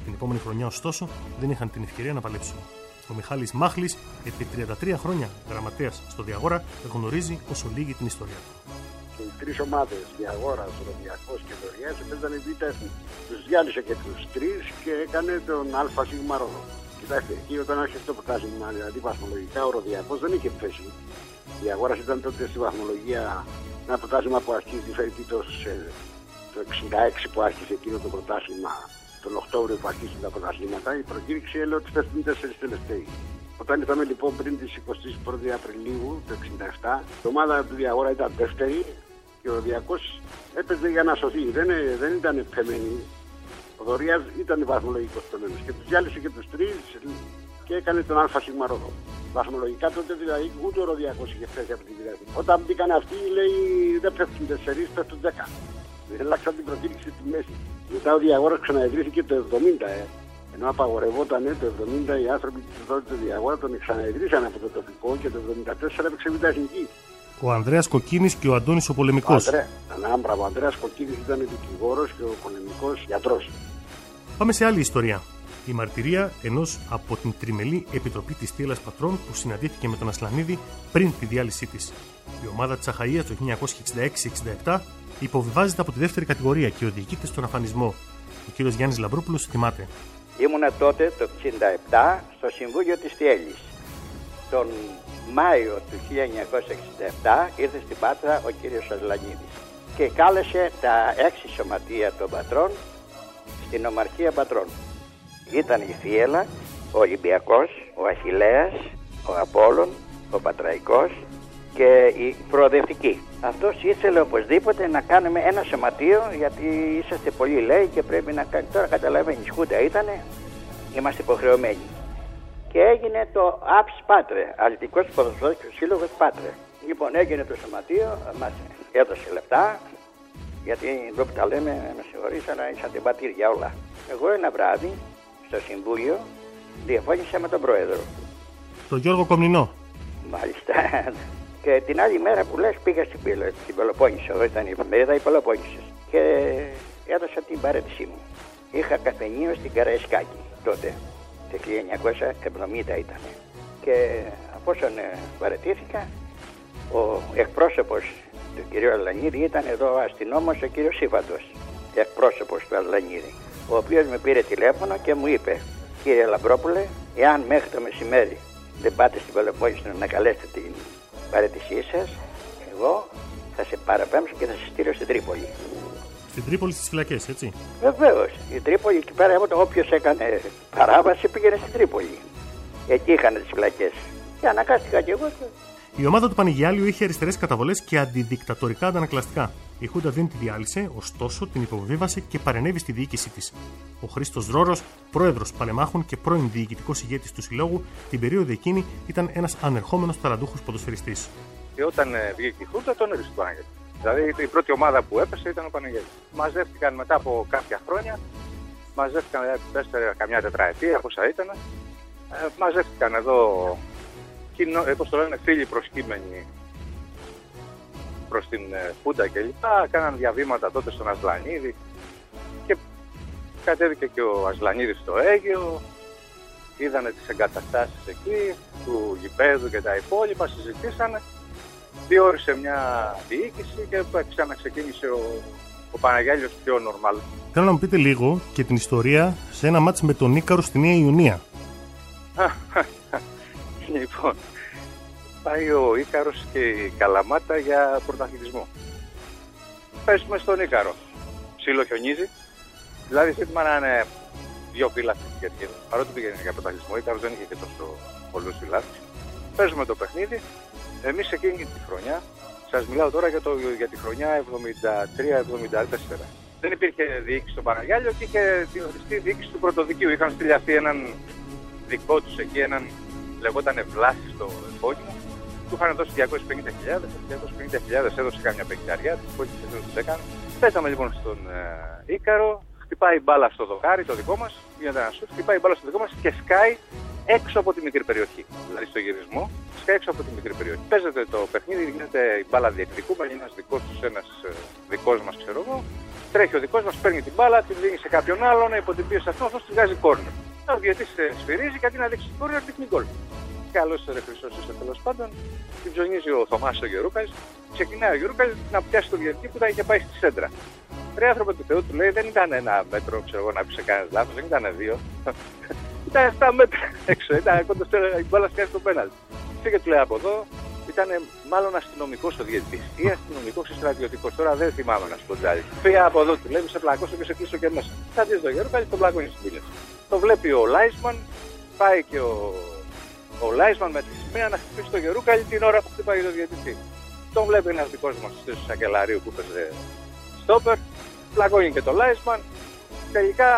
Την επόμενη χρονιά, ωστόσο, δεν είχαν την ευκαιρία να παλέψουν. Ο Μιχάλης Μάχλης, επί τριάντα τρία χρόνια γραμματέας στο Διαγόρα, γνωρίζει όσο λίγη την ιστορία του. Οι τρεις ομάδες, Διαγόρας, Ολυμπιακός και Δωριάς, παίζανε β' εθνική. Τους διάλυσε και τους τρεις και έκανε τον Α Σίγμα Ρόδο. Κοιτάξτε, εκεί όταν άρχισε το πρωτάθλημα, δηλαδή βαθμολογικά, ο Ροδιάκος δεν είχε θέση. Η Διαγόρας ήταν τότε στη βαθμολογία ένα πρωτάθλημα που αρχίζει φέτος το εξήντα έξι που άρχισε εκείνο το πρωτάθλημα. Τον Οκτώβριο που αρχίσουν τα πρωταθλήματα, η προκήρυξη έλεγε ότι πέφτουν τέσσερις τελευταίοι. Όταν ήρθαμε λοιπόν πριν τις εικοστή πρώτη Απριλίου του εξήντα επτά, η ομάδα του Διαγόρα ήταν δεύτερη και ο Ροδιάκος έπαιζε για να σωθεί. Δεν, δεν ήταν πεμένη. Ο Δωριάς ήταν βαθμολογικός πεμένος και τους διάλυσε και τους τρεις και έκανε τον Α Σίγμα Ρόδο. Βαθμολογικά τότε δηλαδή ούτε ο Ροδιάκος είχε φτάσει από τη δηλαδή. Όταν μπήκαν αυτοί, λέει δεν πέφτουν τέσσερις, πέφτουν δέκα. Έλαξαν την προκήρυξη στη μέση. Μετά ο Διαγόρας ξαναεδρύθηκε το εβδομήντα, ε. ενώ απαγορευόταν το εβδομήντα οι άνθρωποι του τότε του Διαγόρα τον εξαναεδρύσαν από το τοπικό και το εβδομήντα τέσσερα έπαιξε β' εθνική. Ο Ανδρέας Κοκκίνης και ο Αντώνης ο Πολεμικός. Ο Ανδρέας Κοκκίνης ήταν δικηγόρος και ο Πολεμικός γιατρός. Πάμε σε άλλη ιστορία. Η μαρτυρία ενός από την τριμελή επιτροπή της Στήλας Πατρών που συναντήθηκε με τον Ασλανίδη πριν τη διάλυσή της. Η ομάδα της Αχαΐας το χίλια εννιακόσια εξήντα έξι εξήντα επτά υποβιβάζεται από τη δεύτερη κατηγορία και οδηγείται στον αφανισμό. Ο κύριος Γιάννης Λαμπρόπουλος θυμάται. Ήμουνα τότε το εξήντα επτά στο Συμβούλιο της Τιέλης. Τον Μάιο του χίλια εννιακόσια εξήντα επτά ήρθε στην Πάτρα ο κύριος Ασλανίδης και κάλεσε τα έξι σωματεία των πατρών στην Ομαρχία Πατρών. Ήταν η Θίελα, ο Ολυμπιακός, ο Αχιλλέας, ο Απόλλων, ο Πατραϊκός και η Προοδευτική. Αυτός ήθελε οπωσδήποτε να κάνουμε ένα σωματείο γιατί είσαστε πολύ λέει και πρέπει να κάνει. Τώρα καταλαβαίνεις, χούντα ήτανε, είμαστε υποχρεωμένοι. Και έγινε το ΑΠΣ Πάτρε, Αθλητικός Ποδοσφαιρικός Σύλλογος Πάτρε. Λοιπόν, έγινε το σωματείο, μας έδωσε λεπτά, γιατί εδώ που τα λέμε, με συγχωρείς, αλλά ήσαν την πατήρια όλα. Εγώ ένα βράδυ, στο Συμβούλιο, διαφώνησα με τον Πρόεδρο. Τον Γιώργο Κομνηνό. Μάλιστα. Και την άλλη μέρα που λες πήγα στην, στην Πελοπόννησο, εδώ ήταν η εφημερίδα η Πελοπόννησος. Και έδωσα την παρέτησή μου. Είχα καφενείο στην Καραϊσκάκη τότε. Το χίλια εννιακόσια εβδομήντα ήταν. Και από όσον παρετήθηκα, ο εκπρόσωπος του κ. Ασλανίδη ήταν εδώ αστυνόμος ο κ. Σύφαντος, εκπρόσωπος του Ασλανίδη, ο οποίος με πήρε τηλέφωνο και μου είπε: κύριε Λαμπρόπουλε, εάν μέχρι το μεσημέρι δεν πάτε στην Πελοπόννησο να καλέσετε την παρέτησή σας, εγώ θα σε παραπέμψω και θα σε στείλω στην Τρίπολη. Στην Τρίπολη στις φυλακές, έτσι. Βεβαίως. Η Τρίπολη εκεί πέρα, όποιος έκανε παράβαση πήγαινε στην Τρίπολη. Εκεί είχαν τις φυλακές. Και αναγκάστηκα κι εγώ. Η ομάδα του Πανηγιάλιου είχε αριστερές καταβολές και αντιδικτατορικά αντανακλαστικά. Η Χούντα δεν τη διάλυσε, ωστόσο την υποβίβασε και παρενέβη στη διοίκησή της. Ο Χρήστος Δρόρος, πρόεδρος Παλεμάχων και πρώην διοικητικός ηγέτης του Συλλόγου, την περίοδο εκείνη ήταν ένας ανερχόμενος ταλαντούχος ποδοσφαιριστής. Και όταν βγήκε η Χούντα, τον έριξε το Παναγιώτη. Δηλαδή η πρώτη ομάδα που έπεσε ήταν ο Παναγιώτης. Μαζεύτηκαν μετά από κάποια χρόνια, μαζεύτηκαν τέσσερα, καμιά τετραετία, πόσα ήταν. Ε, μαζεύτηκαν εδώ, κοινο, όπως το λένε, φίλοι προσκύμενοι προς την Χούντα κλπ. Κάναν διαβήματα τότε στον Ασλανίδη και κατέβηκε και ο Ασλανίδης στο Αίγαιο. Είδανε τις εγκαταστάσεις εκεί, του γηπέδου και τα υπόλοιπα, συζητήσανε. Διόρισε μια διοίκηση και ξαναξεκίνησε ο, ο Παναγιάλιος πιο νορμάλ. Θέλω να μου πείτε λίγο και την ιστορία σε ένα μάτς με τον Ίκαρο στη Νέα Ιωνία. Λοιπόν, πάει ο Ίκαρος και η Καλαμάτα για πρωταθλητισμό. Πέσουμε στον Ίκαρο. Ψήλο χιονίζει. Δηλαδή ζήτημα να είναι δύο φύλακες, γιατί παρότι πήγαινε για πρωταθλητισμό, ο Ίκαρος δεν είχε και τόσο πολλούς φυλάκες. Παίζουμε το παιχνίδι. Εμείς εκείνη τη χρονιά, σας μιλάω τώρα για, το, για τη χρονιά εβδομήντα τρία εβδομήντα τέσσερα. Δεν υπήρχε διοίκηση στο Παναγιάλιο και είχε διοριστεί διοίκηση του Πρωτοδικείου. Είχαν στειλιαστεί έναν δικό τους εκεί, έναν λεγότανε Βλάση στο επώνυμο. Του είχαν δώσει διακόσιες πενήντα χιλιάδες, διακόσιες πενήντα χιλιάδες έδωσε καμιά πενηνταριά, τις υπόλοιπες δεν τους έκανε. Πέσαμε λοιπόν στον ε, Ίκαρο, χτυπάει μπάλα στο δοκάρι, το δικό μας, γίνεται ένα σουτ, χτυπάει μπάλα στο δικό μας και σκάει έξω από τη μικρή περιοχή. Δηλαδή στο γυρισμό, σκάει έξω από τη μικρή περιοχή. Παίζεται το παιχνίδι, γίνεται η μπάλα διεκδικούμενη, ένας δικός τους, ένας δικός μας, ξέρω εγώ. τρέχει ο δικός μας, παίρνει την μπάλα, την δίνει σε κάποιον άλλον, υπό την πίεση αυτό, αυτός τη βγάζει κόρνερ. Ο διαιτητής σφυρίζει και αντί να δείξει κόρνερ, δείχνει γκολ. Καλώς ρε Χρυσός είσαι, τέλος πάντων, την ψωνίζει ο Θωμάς ο Γερούκαλης, ξεκινάει ο Γερούκαλης να πιάσει τον διαιτητή που τα είχε πάει στη σέντρα. Ρε άνθρωπο του Θεού, του λέει, δεν ήταν ένα μέτρο, ξέρω εγώ, να πει σε κανένας λάθος, δεν ήταν δύο. Ήταν επτά μέτρα έξω, ήταν κοντά η μπάλα σκάσει το πέναλτι. Και του λέει από εδώ, ήταν μάλλον αστυνομικός ο διαιτητής ή αστυνομικός ή στρατιωτικός. Τώρα δεν θυμάμαι να σου πω τζάλι. Φύγα από εδώ, του λέει, σε πλακώσω και σε κλείσω και μέσα. Θα δεις το Γερούκαλη, τον πλακώνει στην πύλη. Το βλέπει ο Λάισμαν, πάει και ο, ο Λάισμαν με τη σημαία να χτυπήσει το Γερούκαλη την ώρα που χτυπάει το διαιτητή. Τον βλέπει ένας δικός μας του Σακελαρίου που παίζει στόπερ, πλακώνει και το Λάισμαν. Τελικά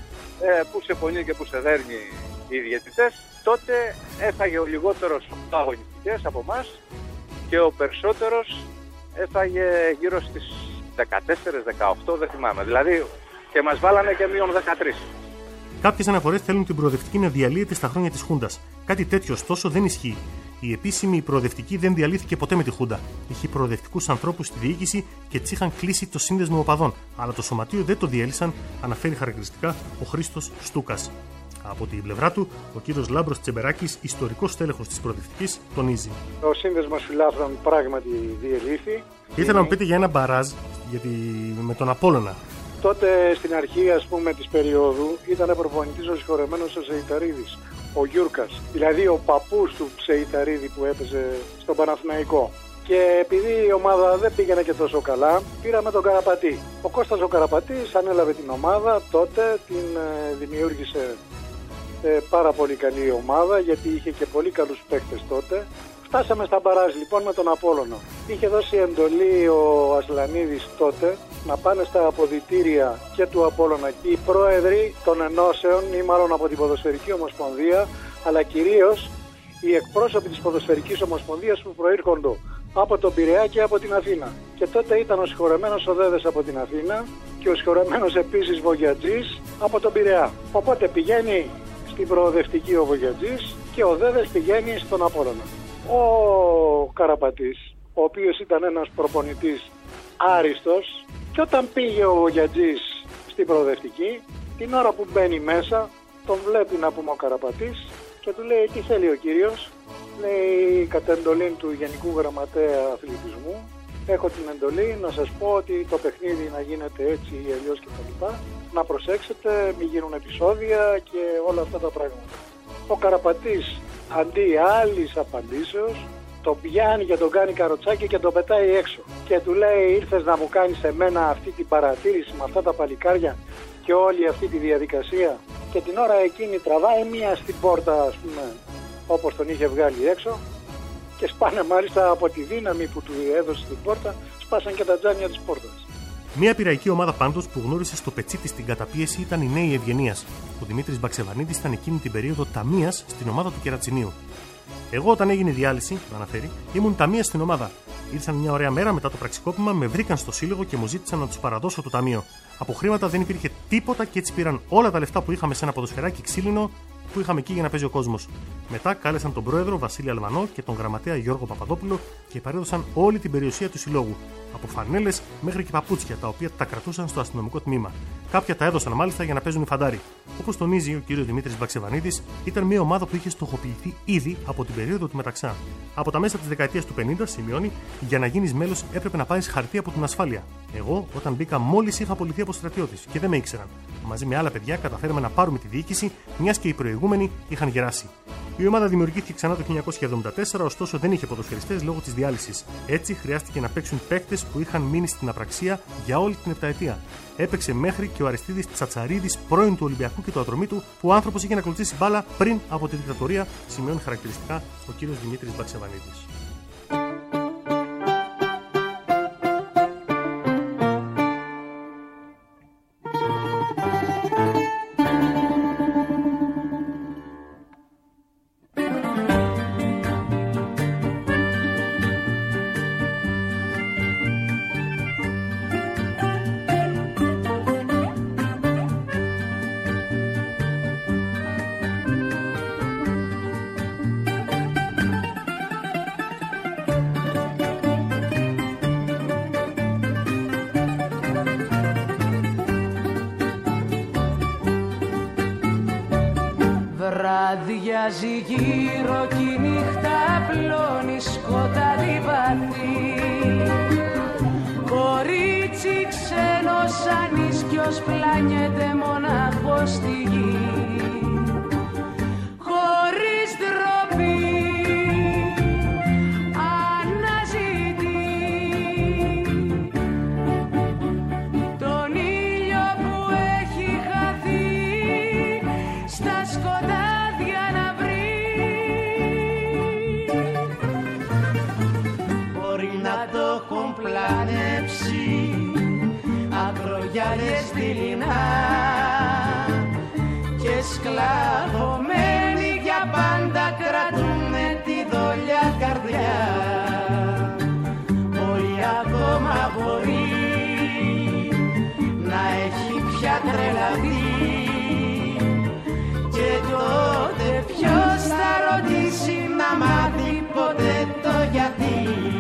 ε, που σε πονεί και που σε δέρνει οι διαιτητές, τότε έφαγε ο λιγότερος αγωνιστικές από εμάς και ο περισσότερος έφαγε γύρω στις δεκατέσσερα δεκαοκτώ, δεν θυμάμαι. Δηλαδή και μας βάλανε και μείον δεκατρία. Κάποιες αναφορές θέλουν την προοδευτική να διαλύεται στα χρόνια της Χούντας. Κάτι τέτοιο ωστόσο δεν ισχύει. Η επίσημη προοδευτική δεν διαλύθηκε ποτέ με τη Χούντα. Είχε προοδευτικούς ανθρώπους στη διοίκηση και τις είχαν κλείσει το σύνδεσμο οπαδών. Αλλά το σωματείο δεν το διέλυσαν, αναφέρει χαρακτηριστικά ο Χρήστος Στούκας. Από την πλευρά του, ο κύριος Λάμπρος Τσεμπεράκης, ιστορικός στέλεχος της προοδευτικής, τονίζει. Ο σύνδεσμος φιλάθλων πράγματι διελύθη. Ήθελα να μου πείτε για ένα μπαράζ γιατί... με τον Απόλλωνα. Τότε στην αρχή, ας πούμε, της περίοδου ήταν προπονητής ο συγχωρεμένος ο Ψεϊταρίδης, ο Γιούρκας. Δηλαδή ο παππούς του Ψεϊταρίδη που έπαιζε στον Παναθηναϊκό. Και επειδή η ομάδα δεν πήγαινε και τόσο καλά, πήραμε τον Καραπατή. Ο Κώστας ο Καραπατής ανέλαβε την ομάδα, τότε την ε, δημιούργησε ε, πάρα πολύ καλή ομάδα, γιατί είχε και πολύ καλούς παίκτες τότε. Φτάσαμε στα μπαράζ λοιπόν με τον Απόλλωνα. Είχε δώσει εντολή ο Ασλανίδης τότε να πάνε στα αποδυτήρια και του Απόλλωνα και οι πρόεδροι των ενώσεων ή μάλλον από την Ποδοσφαιρική Ομοσπονδία, αλλά κυρίως οι εκπρόσωποι της Ποδοσφαιρικής Ομοσπονδίας που προήρχονται από τον Πειραιά και από την Αθήνα. Και τότε ήταν ο συγχωρεμένος ο Δέδες από την Αθήνα και ο συγχωρεμένος επίσης Βογιατζής από τον Πειραιά. Οπότε πηγαίνει στην προοδευτική ο Βογιατζής και ο Δέδες πηγαίνει στον Απόλλωνα. Ο Καραπατής, ο οποίος ήταν ένας προπονητής άριστος, και όταν πήγε ο Βογιατζής στην προοδευτική, την ώρα που μπαίνει μέσα, τον βλέπει να πούμε ο Καραπατής και του λέει τι θέλει ο κύριος. Λέει κατ' εντολή του Γενικού Γραμματέα Αθλητισμού, έχω την εντολή να σας πω ότι το παιχνίδι να γίνεται έτσι ή αλλιώς κτλ. Να προσέξετε, μην γίνουν επεισόδια και όλα αυτά τα πράγματα. Ο Καραπατής αντί άλλης απαντήσεως τον πιάνει και τον κάνει καροτσάκι και τον πετάει έξω. Και του λέει ήρθες να μου κάνεις εμένα αυτή την παρατήρηση με αυτά τα παλικάρια και όλη αυτή τη διαδικασία. Και την ώρα εκείνη τραβάει μία στην πόρτα, ας πούμε, όπως τον είχε βγάλει έξω, και σπάνε μάλιστα από τη δύναμη που του έδωσε την πόρτα, σπάσαν και τα τζάνια της πόρτας. Μια πειραϊκή ομάδα πάντως που γνώρισε στο πετσί της την καταπίεση ήταν οι Νέοι Ευγενίας. Ο Δημήτρης Μπαξεβανίδης ήταν εκείνη την περίοδο ταμείας στην ομάδα του Κερατσινίου. Εγώ, όταν έγινε η διάλυση, αναφέρει, ήμουν ταμείας στην ομάδα. Ήρθαν μια ωραία μέρα μετά το πραξικόπημα, με βρήκαν στο σύλλογο και μου ζήτησαν να τους παραδώσω το ταμείο. Από χρήματα δεν υπήρχε τίποτα και έτσι πήραν όλα τα λεφτά που είχαμε σε ένα ποδοσφαιράκι ξύλινο που είχαμε εκεί για να παίζει ο κόσμος. Μετά κάλεσαν τον πρόεδρο Βασίλη Αλβανό και τον γραμματέα Γιώργο Παπαδόπουλο και παρέδωσαν όλη την περιουσία του συλλόγου. Από φανέλες μέχρι και παπούτσια, τα οποία τα κρατούσαν στο αστυνομικό τμήμα. Κάποια τα έδωσαν μάλιστα για να παίζουν οι φαντάροι. Όπως τονίζει ο κ. Δημήτρης Μπαξεβανίδης, ήταν μια ομάδα που είχε στοχοποιηθεί ήδη από την περίοδο του Μεταξά. Από τα μέσα της δεκαετίας του πενήντα, σημειώνει, για να γίνεις μέλος έπρεπε να πάρεις χαρτί από την ασφάλεια. Εγώ, όταν μπήκα, μόλις είχα απολυθεί από στρατιώτης και δεν με ήξεραν. Μαζί με άλλα παιδιά καταφέραμε να πάρουμε τη διοίκηση, μιας και οι προηγούμενοι είχαν γεράσει. Η ομάδα δημιουργήθηκε ξανά το χίλια εννιακόσια εβδομήντα τέσσερα, ωστόσο δεν είχε ποδοσφαιριστές λόγω της διάλυσης. Έτσι χρειάστηκε να παίξουν παίκτες που είχαν μείνει στην απραξία για όλη την επταετία. Έπαιξε μέχρι και ο Αριστίδης Τσατσαρίδης, πρώην του Ολυμπιακού και του Ατρομήτου, που ο άνθρωπος είχε να ακολουθήσει μπάλα πριν από τη δικτατορία, σημειώνει χαρακτηριστικά ο κ. Δημήτρης Μπαξεβανίδης. Αλλάζει γύρω κι η νύχτα πλώνει σκοτάδι βαθύ. Κορίτσι ξένος ανίσκιος πλάνιεται μονάχος στη γη. Χωρίς ντροπή αναζητεί τον ήλιο που έχει χαθεί στα σκοτάδια να βρει. Μπορεί να το έχουν πλανέψει αγρογιάλες δειλινά και σκλαβωμένοι για πάντα κρατούνε τη δόλια καρδιά. Μπορεί ακόμα μπορεί να έχει πια τρελαθεί και τότε ποιος θα ρωτήσει να μάθει ποτέ το γιατί.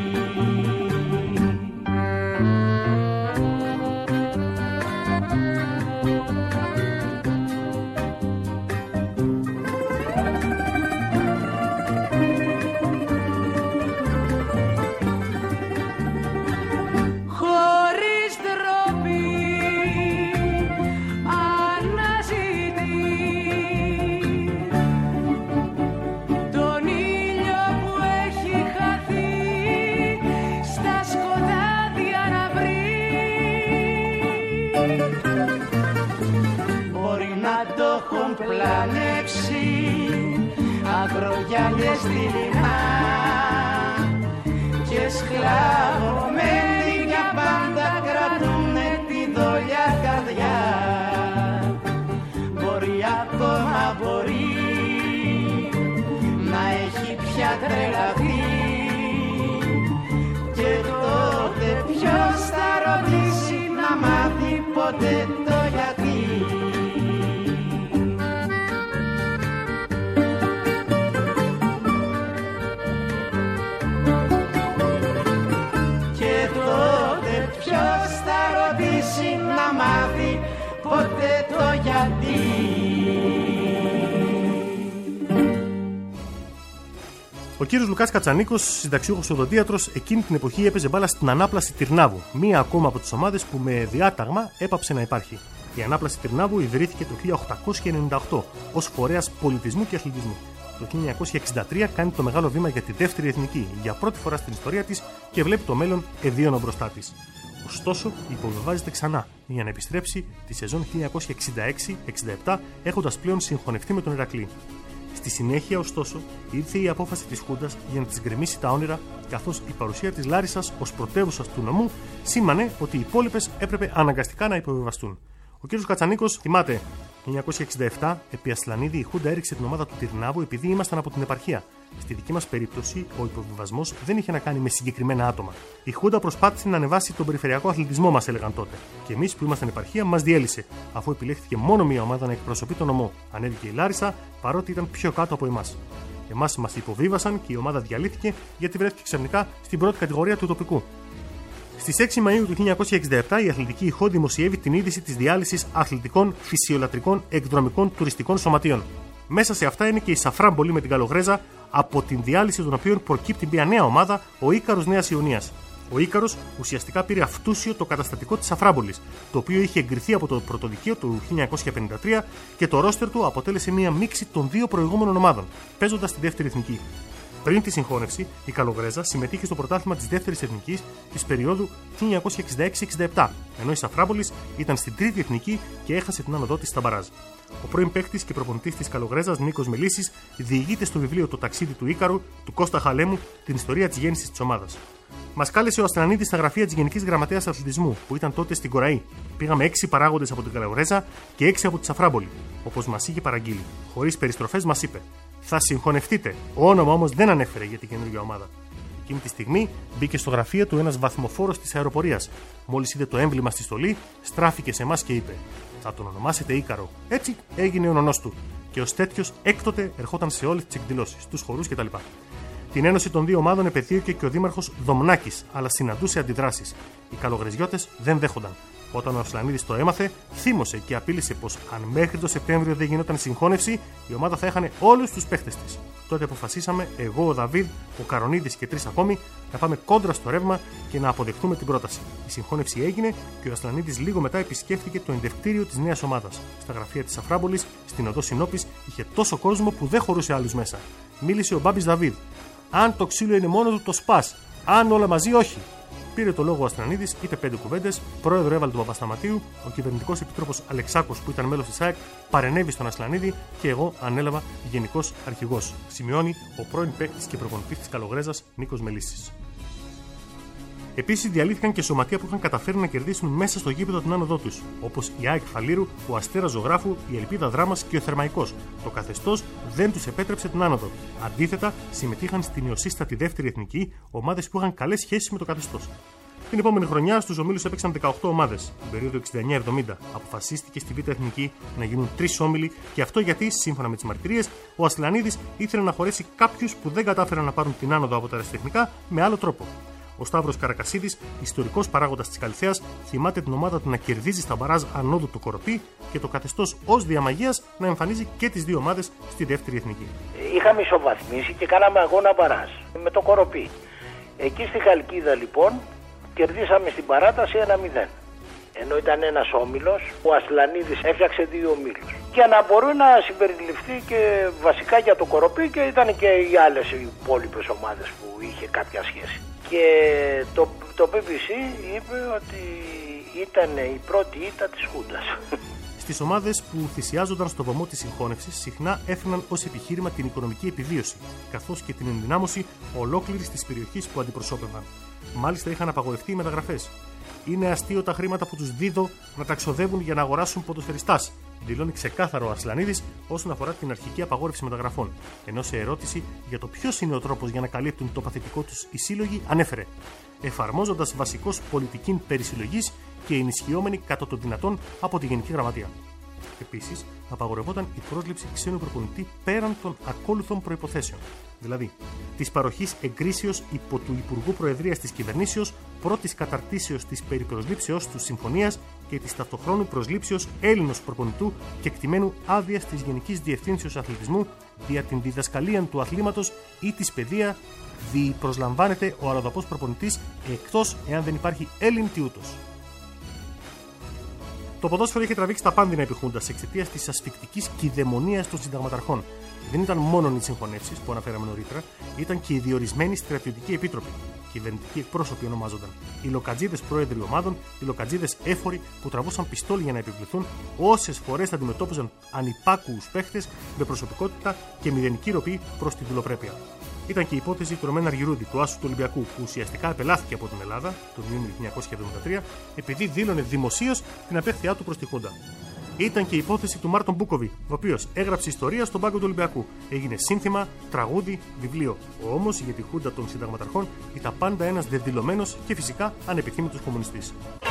Πλανέψει αγρογιάλες δειλινά και σκλαβωμένοι για πάντα κρατούνε τη δόλια καρδιά. Μπορεί ακόμα μπορεί να έχει πια τρελαθεί και τότε ποιος θα ρωτήσει να μάθει ποτέ το γιατί. Να μάθει ποτέ το γιατί. Ο κύριος Λουκάς Κατσανίκος, συνταξιούχος οδοντίατρος, εκείνη την εποχή έπαιζε μπάλα στην Ανάπλαση Τυρνάβου, μία ακόμα από τις ομάδες που με διάταγμα έπαψε να υπάρχει. Η Ανάπλαση Τυρνάβου ιδρύθηκε το χίλια οκτακόσια ενενήντα οκτώ ως φορέας πολιτισμού και αθλητισμού. Το χίλια εννιακόσια εξήντα τρία κάνει το μεγάλο βήμα για τη δεύτερη εθνική, για πρώτη φορά στην ιστορία της και βλέπει το μέλλον ευίωνο μπροστά της. Ωστόσο, υποβιβάζεται ξανά για να επιστρέψει τη σεζόν χίλια εννιακόσια εξήντα έξι εξήντα επτά, έχοντας πλέον συγχωνευτεί με τον Ηρακλή. Στη συνέχεια, ωστόσο, ήρθε η απόφαση της Χούντας για να της γκρεμίσει τα όνειρα, καθώς η παρουσία της Λάρισσας ως πρωτεύουσας του νομού σήμανε ότι οι υπόλοιπες έπρεπε αναγκαστικά να υποβιβαστούν. Ο κ. Κατσανίκος θυμάται, χίλια εννιακόσια εξήντα επτά, επί Ασλανίδη, η Χούντα έριξε την ομάδα του Τυρνάβου επειδή ήμασταν από την επαρχία. Στη δική μας περίπτωση, ο υποβιβασμός δεν είχε να κάνει με συγκεκριμένα άτομα. Η Χούντα προσπάθησε να ανεβάσει τον περιφερειακό αθλητισμό, μας έλεγαν τότε. Και εμείς που ήμασταν επαρχία, μας διέλυσε, αφού επιλέχθηκε μόνο μία ομάδα να εκπροσωπεί τον νομό. Ανέβηκε η Λάρισα, παρότι ήταν πιο κάτω από εμάς. Εμάς μας υποβίβασαν και η ομάδα διαλύθηκε γιατί βρέθηκε ξαφνικά στην πρώτη κατηγορία του τοπικού. Στις έξι Μαΐου του χίλια εννιακόσια εξήντα επτά, η Αθλητική Ηχό δημοσιεύει την είδηση της διάλυσης αθλητικών, φυσιολατρικών, εκδρομικών, τουριστικών σωματείων. Μέσα σε αυτά είναι και η Σαφράμπολη με την Καλογρέζα, από την διάλυση των οποίων προκύπτει μια νέα ομάδα, ο Ίκαρος Νέας Ιωνίας. Ο Ίκαρος ουσιαστικά πήρε αυτούσιο το καταστατικό της Σαφράμπολης, το οποίο είχε εγκριθεί από το Πρωτοδικείο του χίλια εννιακόσια πενήντα τρία και το ρόστερ του αποτέλεσε μια μίξη των δύο προηγούμενων ομάδων, παίζοντας τη δεύτερη εθνική. Πριν τη συγχώνευση, η Καλογρέζα συμμετείχε στο πρωτάθλημα της δεύτερης εθνικής της περίοδου χίλια εννιακόσια εξήντα έξι εξήντα επτά, ενώ η Σαφράμπολης ήταν στην τρίτη εθνική και έχασε την άνοδό της στα μπαράζ. Ο πρώην παίκτης και προπονητής της Καλογρέζας, Νίκος Μελίσης, διηγείται στο βιβλίο Το ταξίδι του Ίκαρου του Κώστα Χαλέμου την ιστορία της γέννησης της ομάδας. Μας κάλεσε ο Αστρανίδης στα γραφεία της Γενικής Γραμματέας Αθλητισμού, που ήταν τότε στην Κοραή. Πήγαμε έξι παράγοντες από την Καλογρέζα και έξι από τη Σαφράμπολη, όπως μας είχε παραγγείλει. Χωρίς περιστροφές, μας είπε: θα συγχωνευτείτε. Όνομα όμως δεν ανέφερε για την καινούργια ομάδα. Εκείνη τη στιγμή μπήκε στο γραφείο του ένας βαθμοφόρος της αεροπορίας. Μόλις είδε το έμβλημα στη στολή, στράφηκε σε εμάς και είπε: θα τον ονομάσετε Ίκαρο. Έτσι έγινε ο νονός του. Και ως τέτοιος έκτοτε ερχόταν σε όλες τις εκδηλώσεις, στους χορούς κτλ. Την ένωση των δύο ομάδων επεδίωκε και ο δήμαρχος Δομνάκης, αλλά συναντούσε αντιδράσεις. Οι καλογρεζιώτες δεν δέχονταν. Όταν ο Ασλανίδης το έμαθε, θύμωσε και απείλησε πως αν μέχρι το Σεπτέμβριο δεν γινόταν συγχώνευση, η ομάδα θα έχανε όλους τους παίχτες της. Τότε αποφασίσαμε, εγώ, ο Δαβίδ, ο Καρονίδης και τρεις ακόμη, να πάμε κόντρα στο ρεύμα και να αποδεχτούμε την πρόταση. Η συγχώνευση έγινε και ο Ασλανίδης λίγο μετά επισκέφθηκε το εντευτήριο της νέας ομάδας. Στα γραφεία της Αφράμπολης, στην οδό Συνόπης, είχε τόσο κόσμο που δεν χωρούσε άλλους μέσα. Μίλησε ο Μπάμπης Δαβίδ. Αν το ξύλο είναι μόνο του, το σπάς. Αν όλα μαζί, όχι. Πήρε το λόγο ο Αστρανίδης, είπε πέντε κουβέντες, πρόεδρο έβαλε τον Παπασταματίου, ο κυβερνητικός επιτρόπος Αλεξάκος που ήταν μέλος της ΑΕΚ παρενέβη στον Ασλανίδη και εγώ ανέλαβα γενικός αρχηγός. Σημειώνει ο πρώην παίκτης και προπονητής της Καλογρέζας Νίκος Μελίσσης. Επίσης διαλύθηκαν και σωματεία που είχαν καταφέρει να κερδίσουν μέσα στο γήπεδο την άνοδό τους, όπως η ΑΕΚ Φαλήρου, ο Αστέρας Ζωγράφου, η Ελπίδα Δράμας και ο Θερμαϊκός. Το καθεστώς δεν τους επέτρεψε την άνοδο. Αντίθετα, συμμετείχαν στην νεοσύστατη δεύτερη εθνική ομάδες που είχαν καλές σχέσεις με το καθεστώς. Την επόμενη χρονιά στους ομίλους έπαιξαν δεκαοκτώ ομάδες. Την περίοδο εξήντα εννιά εβδομήντα αποφασίστηκε στη Β' Εθνική να γίνουν τρεις όμιλοι και αυτό γιατί, σύμφωνα με τις μαρτυρίες, ο Ασλανίδης ήθελε να χωρέσει κάποιους που δεν κατάφεραν να πάρουν την άνοδο από τα αριστερά με άλλο τρόπο. Ο Σταύρος Καρακασίδης, ιστορικός παράγοντας της Καλυθέας, θυμάται την ομάδα του να κερδίζει στα μπαράζ ανόδου του Κοροπή και το καθεστώς ως διαμαγείας να εμφανίζει και τις δύο ομάδες στη δεύτερη εθνική. Είχαμε ισοβαθμίσει και κάναμε αγώνα μπαράζ με το Κοροπή. Εκεί στη Χαλκίδα λοιπόν κερδίσαμε στην παράταση ένα μηδέν. Ενώ ήταν ένας όμιλος, ο Ασλανίδης έφτιαξε δύο ομίλους. Και να μπορεί να συμπεριληφθεί και βασικά για το Κοροπή και ήταν και οι άλλες οι υπόλοιπες ομάδες που είχε κάποια σχέση. Και το, το μπι μπι σι είπε ότι ήταν η πρώτη ήττα της Χούντας. Στις ομάδες που θυσιάζονταν στο βωμό της συγχώνευσης συχνά έφεραν ως επιχείρημα την οικονομική επιβίωση, καθώς και την ενδυνάμωση ολόκληρης της περιοχής που αντιπροσώπευαν. Μάλιστα είχαν απαγορευτεί οι μεταγραφές. Είναι αστείο τα χρήματα που τους δίδω να τα ξοδεύουν για να αγοράσουν ποδοσφαιριστάς, δηλώνει ξεκάθαρο ο Ασλανίδης όσον αφορά την αρχική απαγόρευση μεταγραφών. Ενώ σε ερώτηση για το ποιος είναι ο τρόπος για να καλύπτουν το παθητικό τους οι σύλλογοι, ανέφερε: εφαρμόζοντας βασικώς πολιτική περισυλλογής και ενισχυόμενη κατά το δυνατόν από τη Γενική Γραμματεία. Επίσης, απαγορευόταν η πρόσληψη ξένου προπονητή πέραν των ακόλουθων προϋποθέσεων. Δηλαδή, της παροχής εγκρίσεως υπό του Υπουργού Προεδρίας της Κυβερνήσεως, πρώτης καταρτήσεως της περιπροσλήψεως του συμφωνίας και της ταυτοχρόνου προσλήψεως Έλληνος προπονητού και εκτιμένου άδειας της Γενικής Διευθύνσεως Αθλητισμού για την διδασκαλία του αθλήματος ή της παιδεία, δι προσλαμβάνεται ο αλλοδαπός προπονητής εκτός εάν δεν υπάρχει Έλλην τιούτος. Το ποδόσφαιρο είχε τραβήξει τα πάνδυνα επί Χούντας εξαιτίας της ασφικτικής κυδαιμονίας των συνταγματαρχών. Δεν ήταν μόνο οι συγχωνεύσεις που αναφέραμε νωρίτερα, ήταν και οι διορισμένοι στρατιωτικοί επίτροποι. Κυβερνητικοί εκπρόσωποι ονομάζονταν. Οι λοκατζίδες πρόεδροι ομάδων, οι λοκατζίδες έφοροι που τραβούσαν πιστόλι για να επιβληθούν, όσες φορές αντιμετώπιζαν ανυπάκουους παίχτες με προσωπικότητα και μηδενική ροπή προς τη δουλοπρέπεια. Ήταν και η υπόθεση του Ρωμένα Αργυρούδη, του άσου του Ολυμπιακού, που ουσιαστικά απελάθηκε από την Ελλάδα τον Ιούνιο χίλια εννιακόσια εβδομήντα τρία επειδή δήλωνε δημοσίως την απέχθειά του προς τη Χούντα. Ήταν και η υπόθεση του Μάρτον Μπούκοβι, ο οποίος έγραψε ιστορία στον πάγκο του Ολυμπιακού. Έγινε σύνθημα, τραγούδι, βιβλίο. Όμως για τη Χούντα των συνταγματαρχών ήταν πάντα ένας δεδηλωμένος και φυσικά ανεπιθύμητος κομμουνιστής.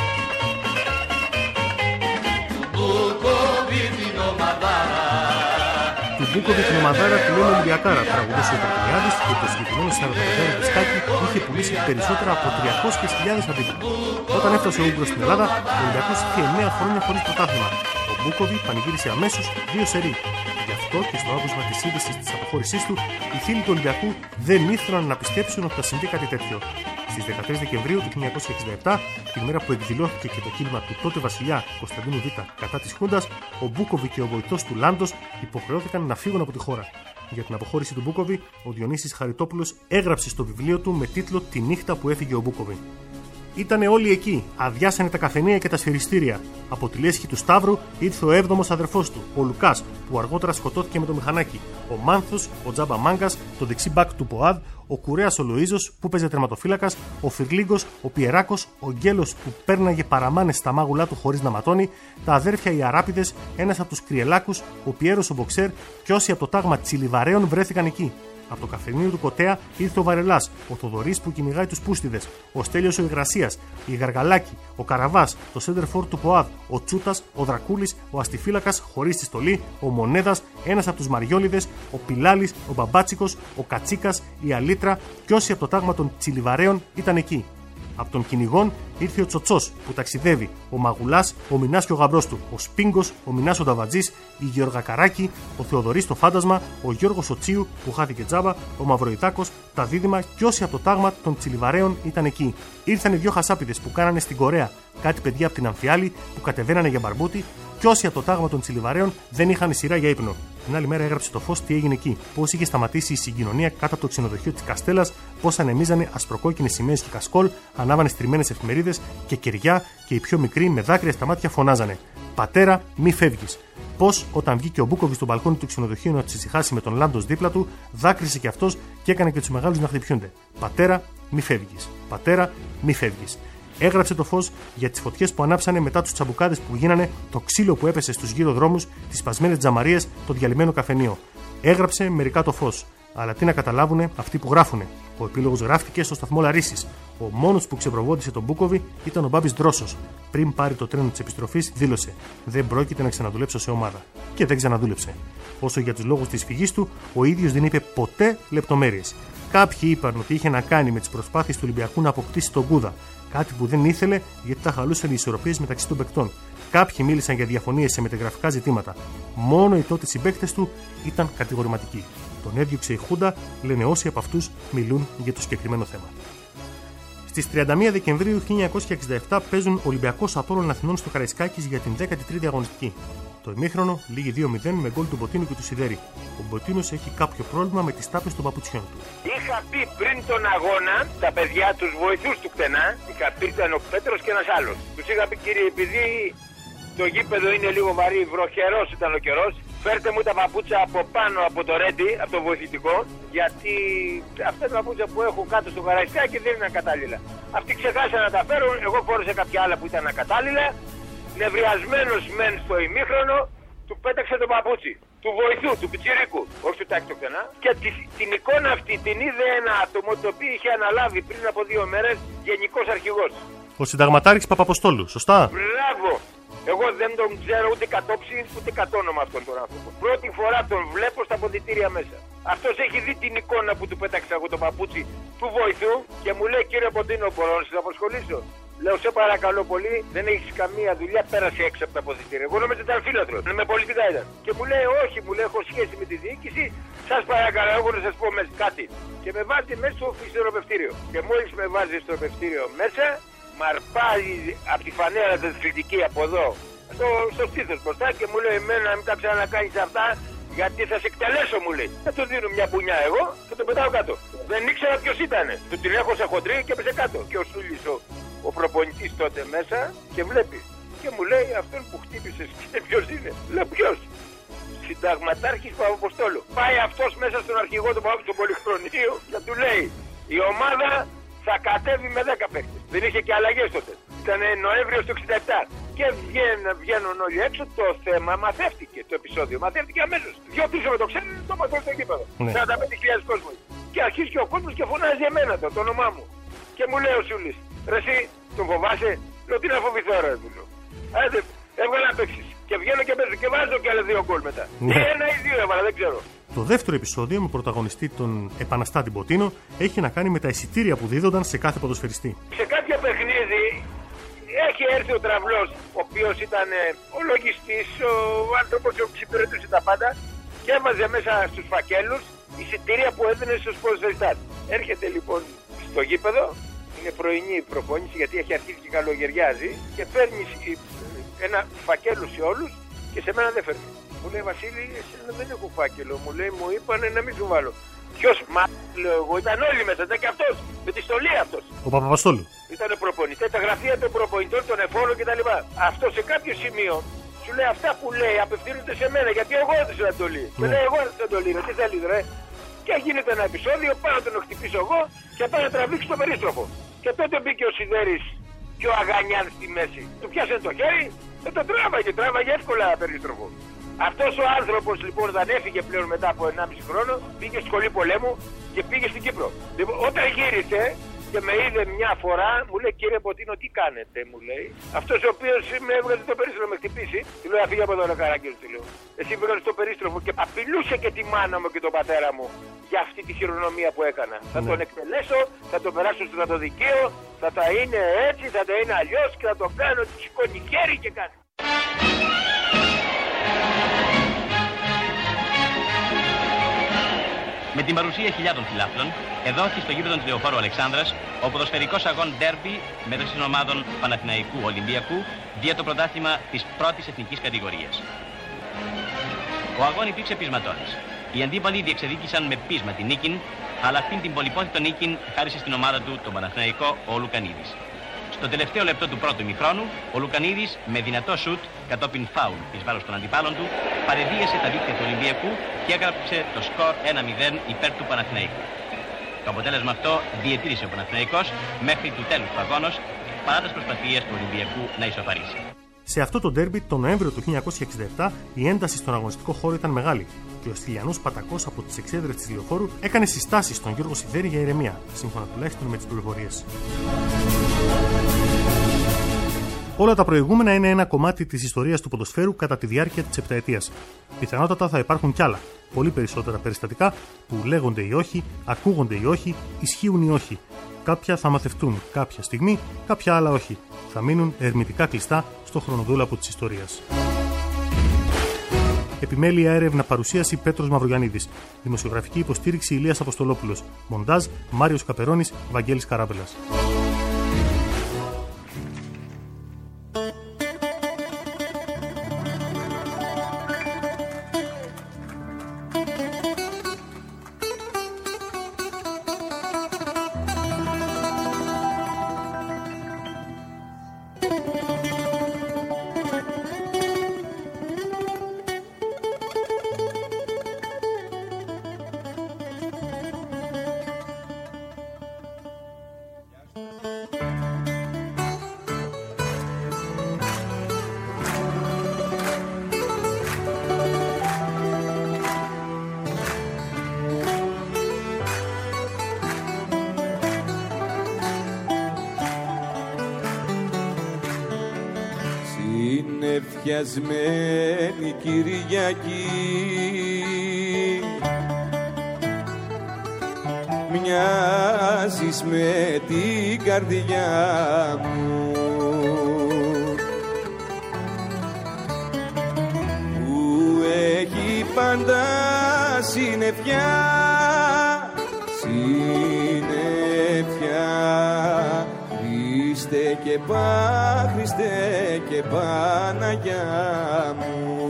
Του Μπούκοβι την ομαδάρα τη λένε Ολυμπιακάρα, τραγουδούσε ο Περκινιάδης και το συγκεκριμένο σαρανταπεντάριο δισκάκι είχε πουλήσει περισσότερα από τριακόσιες χιλιάδες αντίτυπα. Όταν έφτασε ο Ούγκρος στην Ελλάδα, ο Ολυμπιακός είχε εννέα χρόνια χωρίς πρωτάθλημα. Ο Μπούκοβι πανηγύρισε αμέσως δύο σερί. Γι' αυτό και στο άκουσμα της είδησης της αποχώρησής του, οι φίλοι του Ολυμπιακού δεν ήθελαν να πιστέψουν ότι θα συμβεί κάτι τέτοιο. Στις δεκατρείς Δεκεμβρίου του χίλια εννιακόσια εξήντα επτά, την μέρα που εκδηλώθηκε και το κίνημα του τότε βασιλιά Κωνσταντίνου Β κατά της Χούντας, ο Μπούκοβι και ο βοηθός του Λάντος υποχρεώθηκαν να φύγουν από τη χώρα. Για την αποχώρηση του Μπούκοβι, ο Διονύσης Χαριτόπουλος έγραψε στο βιβλίο του με τίτλο «Τη νύχτα που έφυγε ο Μπούκοβι». Ήτανε όλοι εκεί, αδειάσανε τα καφενεία και τα σφυριστήρια. Από τη λέσχη του Σταύρου ήρθε ο έβδομος αδερφός του, ο Λουκάς, που αργότερα σκοτώθηκε με το μηχανάκι. Ο Μάνθος, ο Τζάμπα Μάγκας, το δεξί μπακ του Ποάδ, ο Κουρέας ο Λοΐζος που παίζε τερματοφύλακας, ο Φιρλίγκος, ο Πιεράκος, ο Γκέλος που πέρναγε παραμάνες στα μάγουλά του χωρίς να ματώνει, τα αδέρφια οι Αράπηδες, ένας από τους Κριελάκους, ο Πιέρος ο Μποξέρ και όσοι από το τάγμα Τσιλιβαρέων βρέθηκαν εκεί. Από το καφενείο του Κοτέα ήρθε ο Βαρελάς, ο Θοδωρής που κυνηγάει τους Πούστιδες, ο Στέλιος ο Υγρασίας, η Γαργαλάκη, ο Καραβάς, το Σέντερφορ του Ποάδ, ο Τσούτας, ο Δρακούλης, ο Αστιφύλακας χωρίς τη στολή, ο Μονέδας, ένας από τους Μαριόλιδες, ο Πιλάλης, ο Μπαμπάτσικος, ο Κατσίκας, η Αλήτρα και όσοι από το τάγμα των Τσιλιβαρέων ήταν εκεί. Από τον κυνηγόν ήρθε ο Τσοτσός που ταξιδεύει, ο Μαγουλάς, ο Μινάς και ο γαμπρός του, ο Σπίγκος, ο Μινάς ο Νταβατζής, η Γεωργα Καράκη, ο Θεοδωρής το Φάντασμα, ο Γιώργος ο Τσίου που χάθηκε τζάμπα, ο Μαυροϊτάκος, τα Δίδυμα και όσοι από το τάγμα των Τσιλιβαρέων ήταν εκεί. Ήρθαν οι δυο χασάπιδες που κάνανε στην Κορέα κάτι παιδιά από την Αμφιάλη που κατεβαίνανε για μπαρμπούτι. Και όσοι από το τάγμα των Τσιλιβαρέων δεν είχαν σειρά για ύπνο. Την άλλη μέρα έγραψε το Φως τι έγινε εκεί. Πώς είχε σταματήσει η συγκοινωνία κάτω από το ξενοδοχείο της Καστέλας, πώς ανεμίζανε ασπροκόκκινες σημαίες και κασκόλ, ανάβανε στριμμένες εφημερίδες και κεριά και οι πιο μικροί με δάκρυα στα μάτια φωνάζανε: «Πατέρα, μη φεύγεις». Πώς όταν βγήκε ο Μπούκοβιτς στο μπαλκόνι του ξενοδοχείου να τους ησυχάσει με τον Λάντος δίπλα του, δάκρυσε κι αυτός και έκανε και τους μεγάλους να χτυπιούνται. «Πατέρα, μη φεύγεις. Πατέρα, μη φεύγεις». Έγραψε το Φως για τις φωτιές που ανάψανε μετά τους τσαμπουκάδες που γίνανε, το ξύλο που έπεσε στους γύρω δρόμους, τις σπασμένες τζαμαρίες, το διαλυμένο καφενείο. Έγραψε μερικά το Φως. Αλλά τι να καταλάβουνε αυτοί που γράφουνε. Ο επίλογος γράφτηκε στο σταθμό Λαρίσης. Ο μόνος που ξεπροβόδησε τον Μπούκοβι ήταν ο Μπάμπης Δρόσος. Πριν πάρει το τρένο της επιστροφής, δήλωσε: «Δεν πρόκειται να ξαναδουλέψω σε ομάδα». Και δεν ξαναδούλεψε. Όσο για τους λόγους της φυγής του, ο ίδιος δεν είπε ποτέ λεπτομέρειες. Κάποιοι είπαν ότι είχε να κάνει με τις προσπάθειες του Ολυμπιακού να αποκτήσει τον Κούδα. Κάτι που δεν ήθελε γιατί τα χαλούσαν οι ισορροπίες μεταξύ των παικτών. Κάποιοι μίλησαν για διαφωνίες σε μεταγραφικά ζητήματα. Μόνο οι τότε συμπαίκτες του ήταν κατηγορηματικοί. Τον έδιωξε η Χούντα, λένε όσοι από αυτούς μιλούν για το συγκεκριμένο θέμα. Στις τριάντα μία Δεκεμβρίου χίλια εννιακόσια εξήντα επτά παίζουν Ολυμπιακός Απόλλων Αθηνών στο Καραϊσκάκης για την δέκατη τρίτη αγωνιστική. Το ημίχρονο λήγει δύο μηδέν με γκολ του Μποτίνου και του Σιδέρη. Ο Μποτίνος έχει κάποιο πρόβλημα με τις τάπες των παπουτσιών του. Είχα πει πριν τον αγώνα τα παιδιά, τους βοηθούς του κτενά, είχα πει ήταν ο Πέτρος και ένας άλλος. Τους είχα πει κύριε, επειδή το γήπεδο είναι λίγο βαρύ, βροχερός ήταν ο καιρός, φέρτε μου τα παπούτσα από πάνω από το ρέντι, από το βοηθητικό, γιατί αυτά τα παπούτσα που έχω κάτω στο Καραϊσκάκι δεν είναι ακατάλληλα. Αυτοί ξεχάσαν να τα φέρουν, εγώ φόρεσα κάποια άλλα που ήταν ακατάλληλα. Νευριασμένος μεν στο ημίχρονο, του πέταξε το παπούτσι. Του βοηθού, του πιτσιρίκου, όχι του τάκη το κτενά. Και τη, την εικόνα αυτή την είδε ένα άτομο το οποίο είχε αναλάβει πριν από δύο μέρες γενικός αρχηγός. Ο συνταγματάρχης Παπαποστόλου, σωστά. Μπράβο! Εγώ δεν τον ξέρω ούτε κατόψη ούτε κατόνομα αυτόν τον άνθρωπο. Πρώτη φορά τον βλέπω στα αποδυτήρια μέσα. Αυτός έχει δει την εικόνα που του πέταξα εγώ το παπούτσι του βοηθού και μου λέει κύριε Ποντίνο, μπορώ να σας απασχολήσω. Λέω σε παρακαλώ πολύ, δεν έχεις καμία δουλειά, πέρασε έξω από τα αποδυτήρια. Εγώ νόμιζα ήταν φίλατρος, με πολιτικά ήταν. Και μου λέει όχι, μου λέει έχω σχέση με τη διοίκηση, σας παρακαλώ εγώ να σας πω μέσα κάτι. Και με βάζει μέσα στο φυσιορροπευτήριο. Και μόλις με βάζει στο ροπευτήριο μέσα, μ' αρπάζει από τη φανέρα τη θρητική από εδώ, στο, στο στήθος μπροστά και μου λέει εμένα μην τα ξανακάνεις αυτά, γιατί θα σε εκτελέσω μου λέει. Θα του δίνω μια μπουνιά εγώ και τον πετάω κάτω. Δεν ήξερα ποιος ήταν. Του την έχω σε χοντρή και έπεσε κάτω. Και ο Σούλης ο, ο προπονητής τότε μέσα και βλέπει. Και μου λέει αυτόν που χτύπησες και ποιος είναι. Λέω ποιος. Συνταγματάρχης Παπαποστόλου. Πάει αυτός μέσα στον αρχηγό του Παπαποστόλου στο πολυχρονείο και του λέει η ομάδα θα κατέβει με δέκα παίκτες. Δεν είχε και αλλαγές τότε. Ήταν Νοέμβριο του εξήντα επτά. Και βγαίνουν, βγαίνουν όλοι έξω. Το θέμα μαθεύτηκε το επεισόδιο. Μαθεύτηκε αμέσως. Δύο πίσω με το ξέρουν, το μαθαίνουν στο γήπεδο. Ναι. σαράντα πέντε χιλιάδες κόσμος. Και αρχίζει και ο κόσμος και φωνάζει εμένα το, το όνομά μου. Και μου λέει ο Σούλης, ρε εσύ τον φοβάσαι. Λέω τι να φοβηθώ ρε του λέω. Άντε, έβγαλα να παίξεις. Και βγαίνω και παίζω και βάζω και άλλα δύο γκολ μετά. Ναι. Ή ένα ή δύο έβαλα, δεν ξέρω. Το δεύτερο επεισόδιο με πρωταγωνιστή τον επαναστάτη Μποτίνο έχει να κάνει με τα εισιτήρια που δίδονταν σε κάθε ποδοσφαιριστή. Σε κάποιο παιχνίδι έχει έρθει ο τραυλός, ο οποίος ήταν ο λογιστής, ο άνθρωπος που εξυπηρετούσε τα πάντα και έβαζε μέσα στους φακέλους εισιτήρια που έδινε στους ποδοσφαιριστές. Έρχεται λοιπόν στο γήπεδο, είναι πρωινή προπόνηση γιατί έχει αρχίσει και καλογεριάζει και παίρνει ένα φακέλο σε όλους και σε μένα δεν φέρνει. Μου λέει Βασίλη, εσένα δεν έχω φάκελο. Μου λέει, μου είπανε να μην σου βάλω. Ποιος μα, λέω εγώ, ήταν όλοι μέσα, ήταν και αυτός. Με τη στολή αυτός. Ο Παπαποστόλου. Ήταν προπονητές, τα γραφεία των προπονητών, των εφόρων κτλ. Αυτό σε κάποιο σημείο σου λέει αυτά που λέει απευθύνονται σε μένα γιατί εγώ έδωσα την εντολή. Ναι. Με λέει, εγώ έδωσα την εντολή, ρε, τι θέλει, ρε. Και γίνεται ένα επεισόδιο, πάω να τον χτυπήσω εγώ και πάω να τραβήξω το περίστροφο. Και τότε μπήκε ο Σιδέρης και ο Αγανιάν στη μέση. Του πιάσε το χέρι και το τράβαγε, τράβαγε εύκολα περίστροφο. Αυτός ο άνθρωπος λοιπόν όταν έφυγε πλέον μετά από ενάμιση χρόνο πήγε στη σχολή πολέμου και πήγε στην Κύπρο. Λοιπόν, όταν γύρισε και με είδε μια φορά, μου λέει κύριε Μποτίνο, τι κάνετε, μου λέει. Αυτός ο οποίος με έβγαζε το περίστροφο, με χτυπήσει. Του λέω αφήγε από εδώ, ρε Καράγγελο, του λέω. Εσύ βγάζεις το περίστροφο και απειλούσε και τη μάνα μου και τον πατέρα μου για αυτή τη χειρονομία που έκανα. Ναι. Θα τον εκτελέσω, θα τον περάσω στο στρατοδικείο, θα τα είναι έτσι, θα τα είναι αλλιώς και θα το κάνω, τη σηκώνει χέρι και κάτι. Με την παρουσία χιλιάδων φιλάθλων, εδόθη στο γήπεδο της Λεωφόρου Αλεξάνδρας ο ποδοσφαιρικός αγών ντέρμπι μεταξύ των ομάδων Παναθηναϊκού Ολυμπιακού δια το πρωτάθλημα της πρώτης εθνικής κατηγορίας. Ο αγών υπήρξε πεισματώδης. Οι αντίπαλοι διεξεδίκησαν με πείσμα την νίκην, αλλά αυτήν την πολυπόθητο νίκην χάρισε στην ομάδα του τον Παναθηναϊκό ο Λουκανίδης. Στο τελευταίο λεπτό του πρώτου ημιχρόνου, ο Λουκανίδης με δυνατό σουτ κατόπιν φάουλ εις βάρος των αντιπάλων του παρεδίασε τα δίκτυα του Ολυμπιακού και έγραψε το σκορ ένα μηδέν υπέρ του Παναθηναϊκού. Το αποτέλεσμα αυτό διετήρησε ο Παναθηναϊκός μέχρι του τέλους του αγώνος παρά τις προσπαθίες του Ολυμπιακού να ισοφαρίσει. Σε αυτό το ντέρμπι, τον Νοέμβριο του χίλια εννιακόσια εξήντα επτά, η ένταση στον αγωνιστικό χώρο ήταν μεγάλη και ο Στυλιανός Πατακός από τις εξέδρες της Λεωφόρου έκανε συστάσεις στον Γιώργο Σιδέρη για ηρεμία, σύμφωνα τουλάχιστον με τις πληροφορίες. Όλα τα προηγούμενα είναι ένα κομμάτι της ιστορίας του ποδοσφαίρου κατά τη διάρκεια της επταετίας. Πιθανότατα θα υπάρχουν κι άλλα, πολύ περισσότερα περιστατικά που λέγονται ή όχι, ακούγονται ή όχι, ισχύουν ή όχι. Κάποια θα μαθευτούν κάποια στιγμή, κάποια άλλα όχι. Θα μείνουν ερμητικά κλειστά στο χρονοδούλαπο της ιστορίας. Επιμέλεια έρευνα παρουσίαση Πέτρος Μαυρογιαννίδης. Δημοσιογραφική υποστήριξη Ηλίας Αποστολόπουλος. Μοντάζ Μάριος Καπερώνης, Βαγγέλης Καράβελας. Συνεφιασμένη Κυριακή μοιάζεις με την καρδιά μου που έχει πάντα συννεφιά, συννεφιά. Χριστέ και Πα, Χριστέ και Παναγιά μου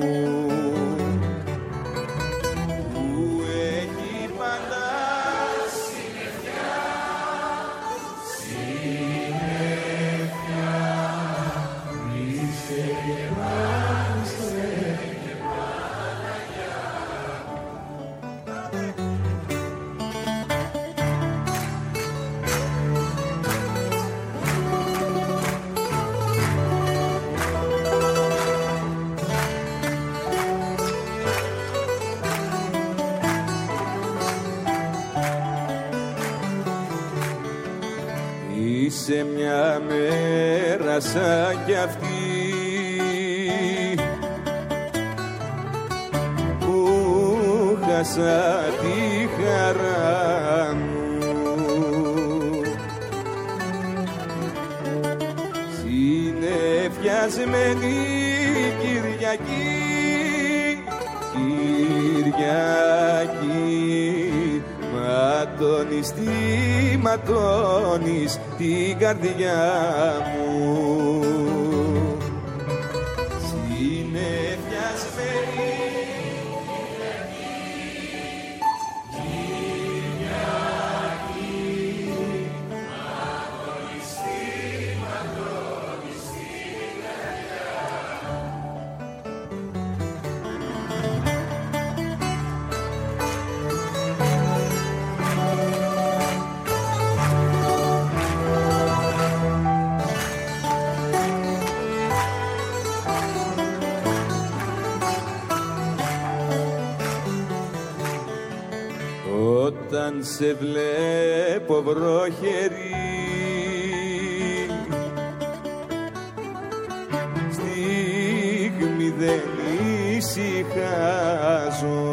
που έχει πάντα συννεφιά, συννεφιά. Χριστέ και Πα, Χριστέ και Παναγιά. Είσαι μια μέρα σαν κι αυτή που χάσα τη χαρά μου, συννεφιασμένη Κυριακή, Κυριακή. Ματώνεις, τι ματώνεις την καρδιά μου, συννεφιασμένη Κυριακή, Κυριακή. Ματώνεις, τι ματώνεις την καρδιά. όταν σε βλέπω βροχερή. Στιγμή δεν ησυχάζω,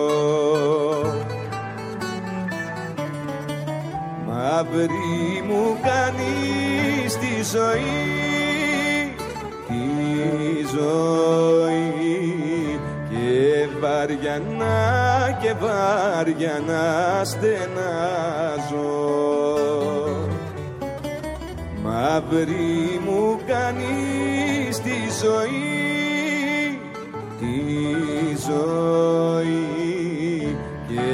μαύρη μου κάνεις τη ζωή, τη ζωή, και βαριανά και βαριανά στενάζω. Μαύρη μου κάνεις τη ζωή, τη ζωή, και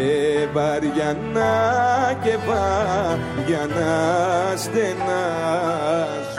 βαριανά και βαριανά στενάζω.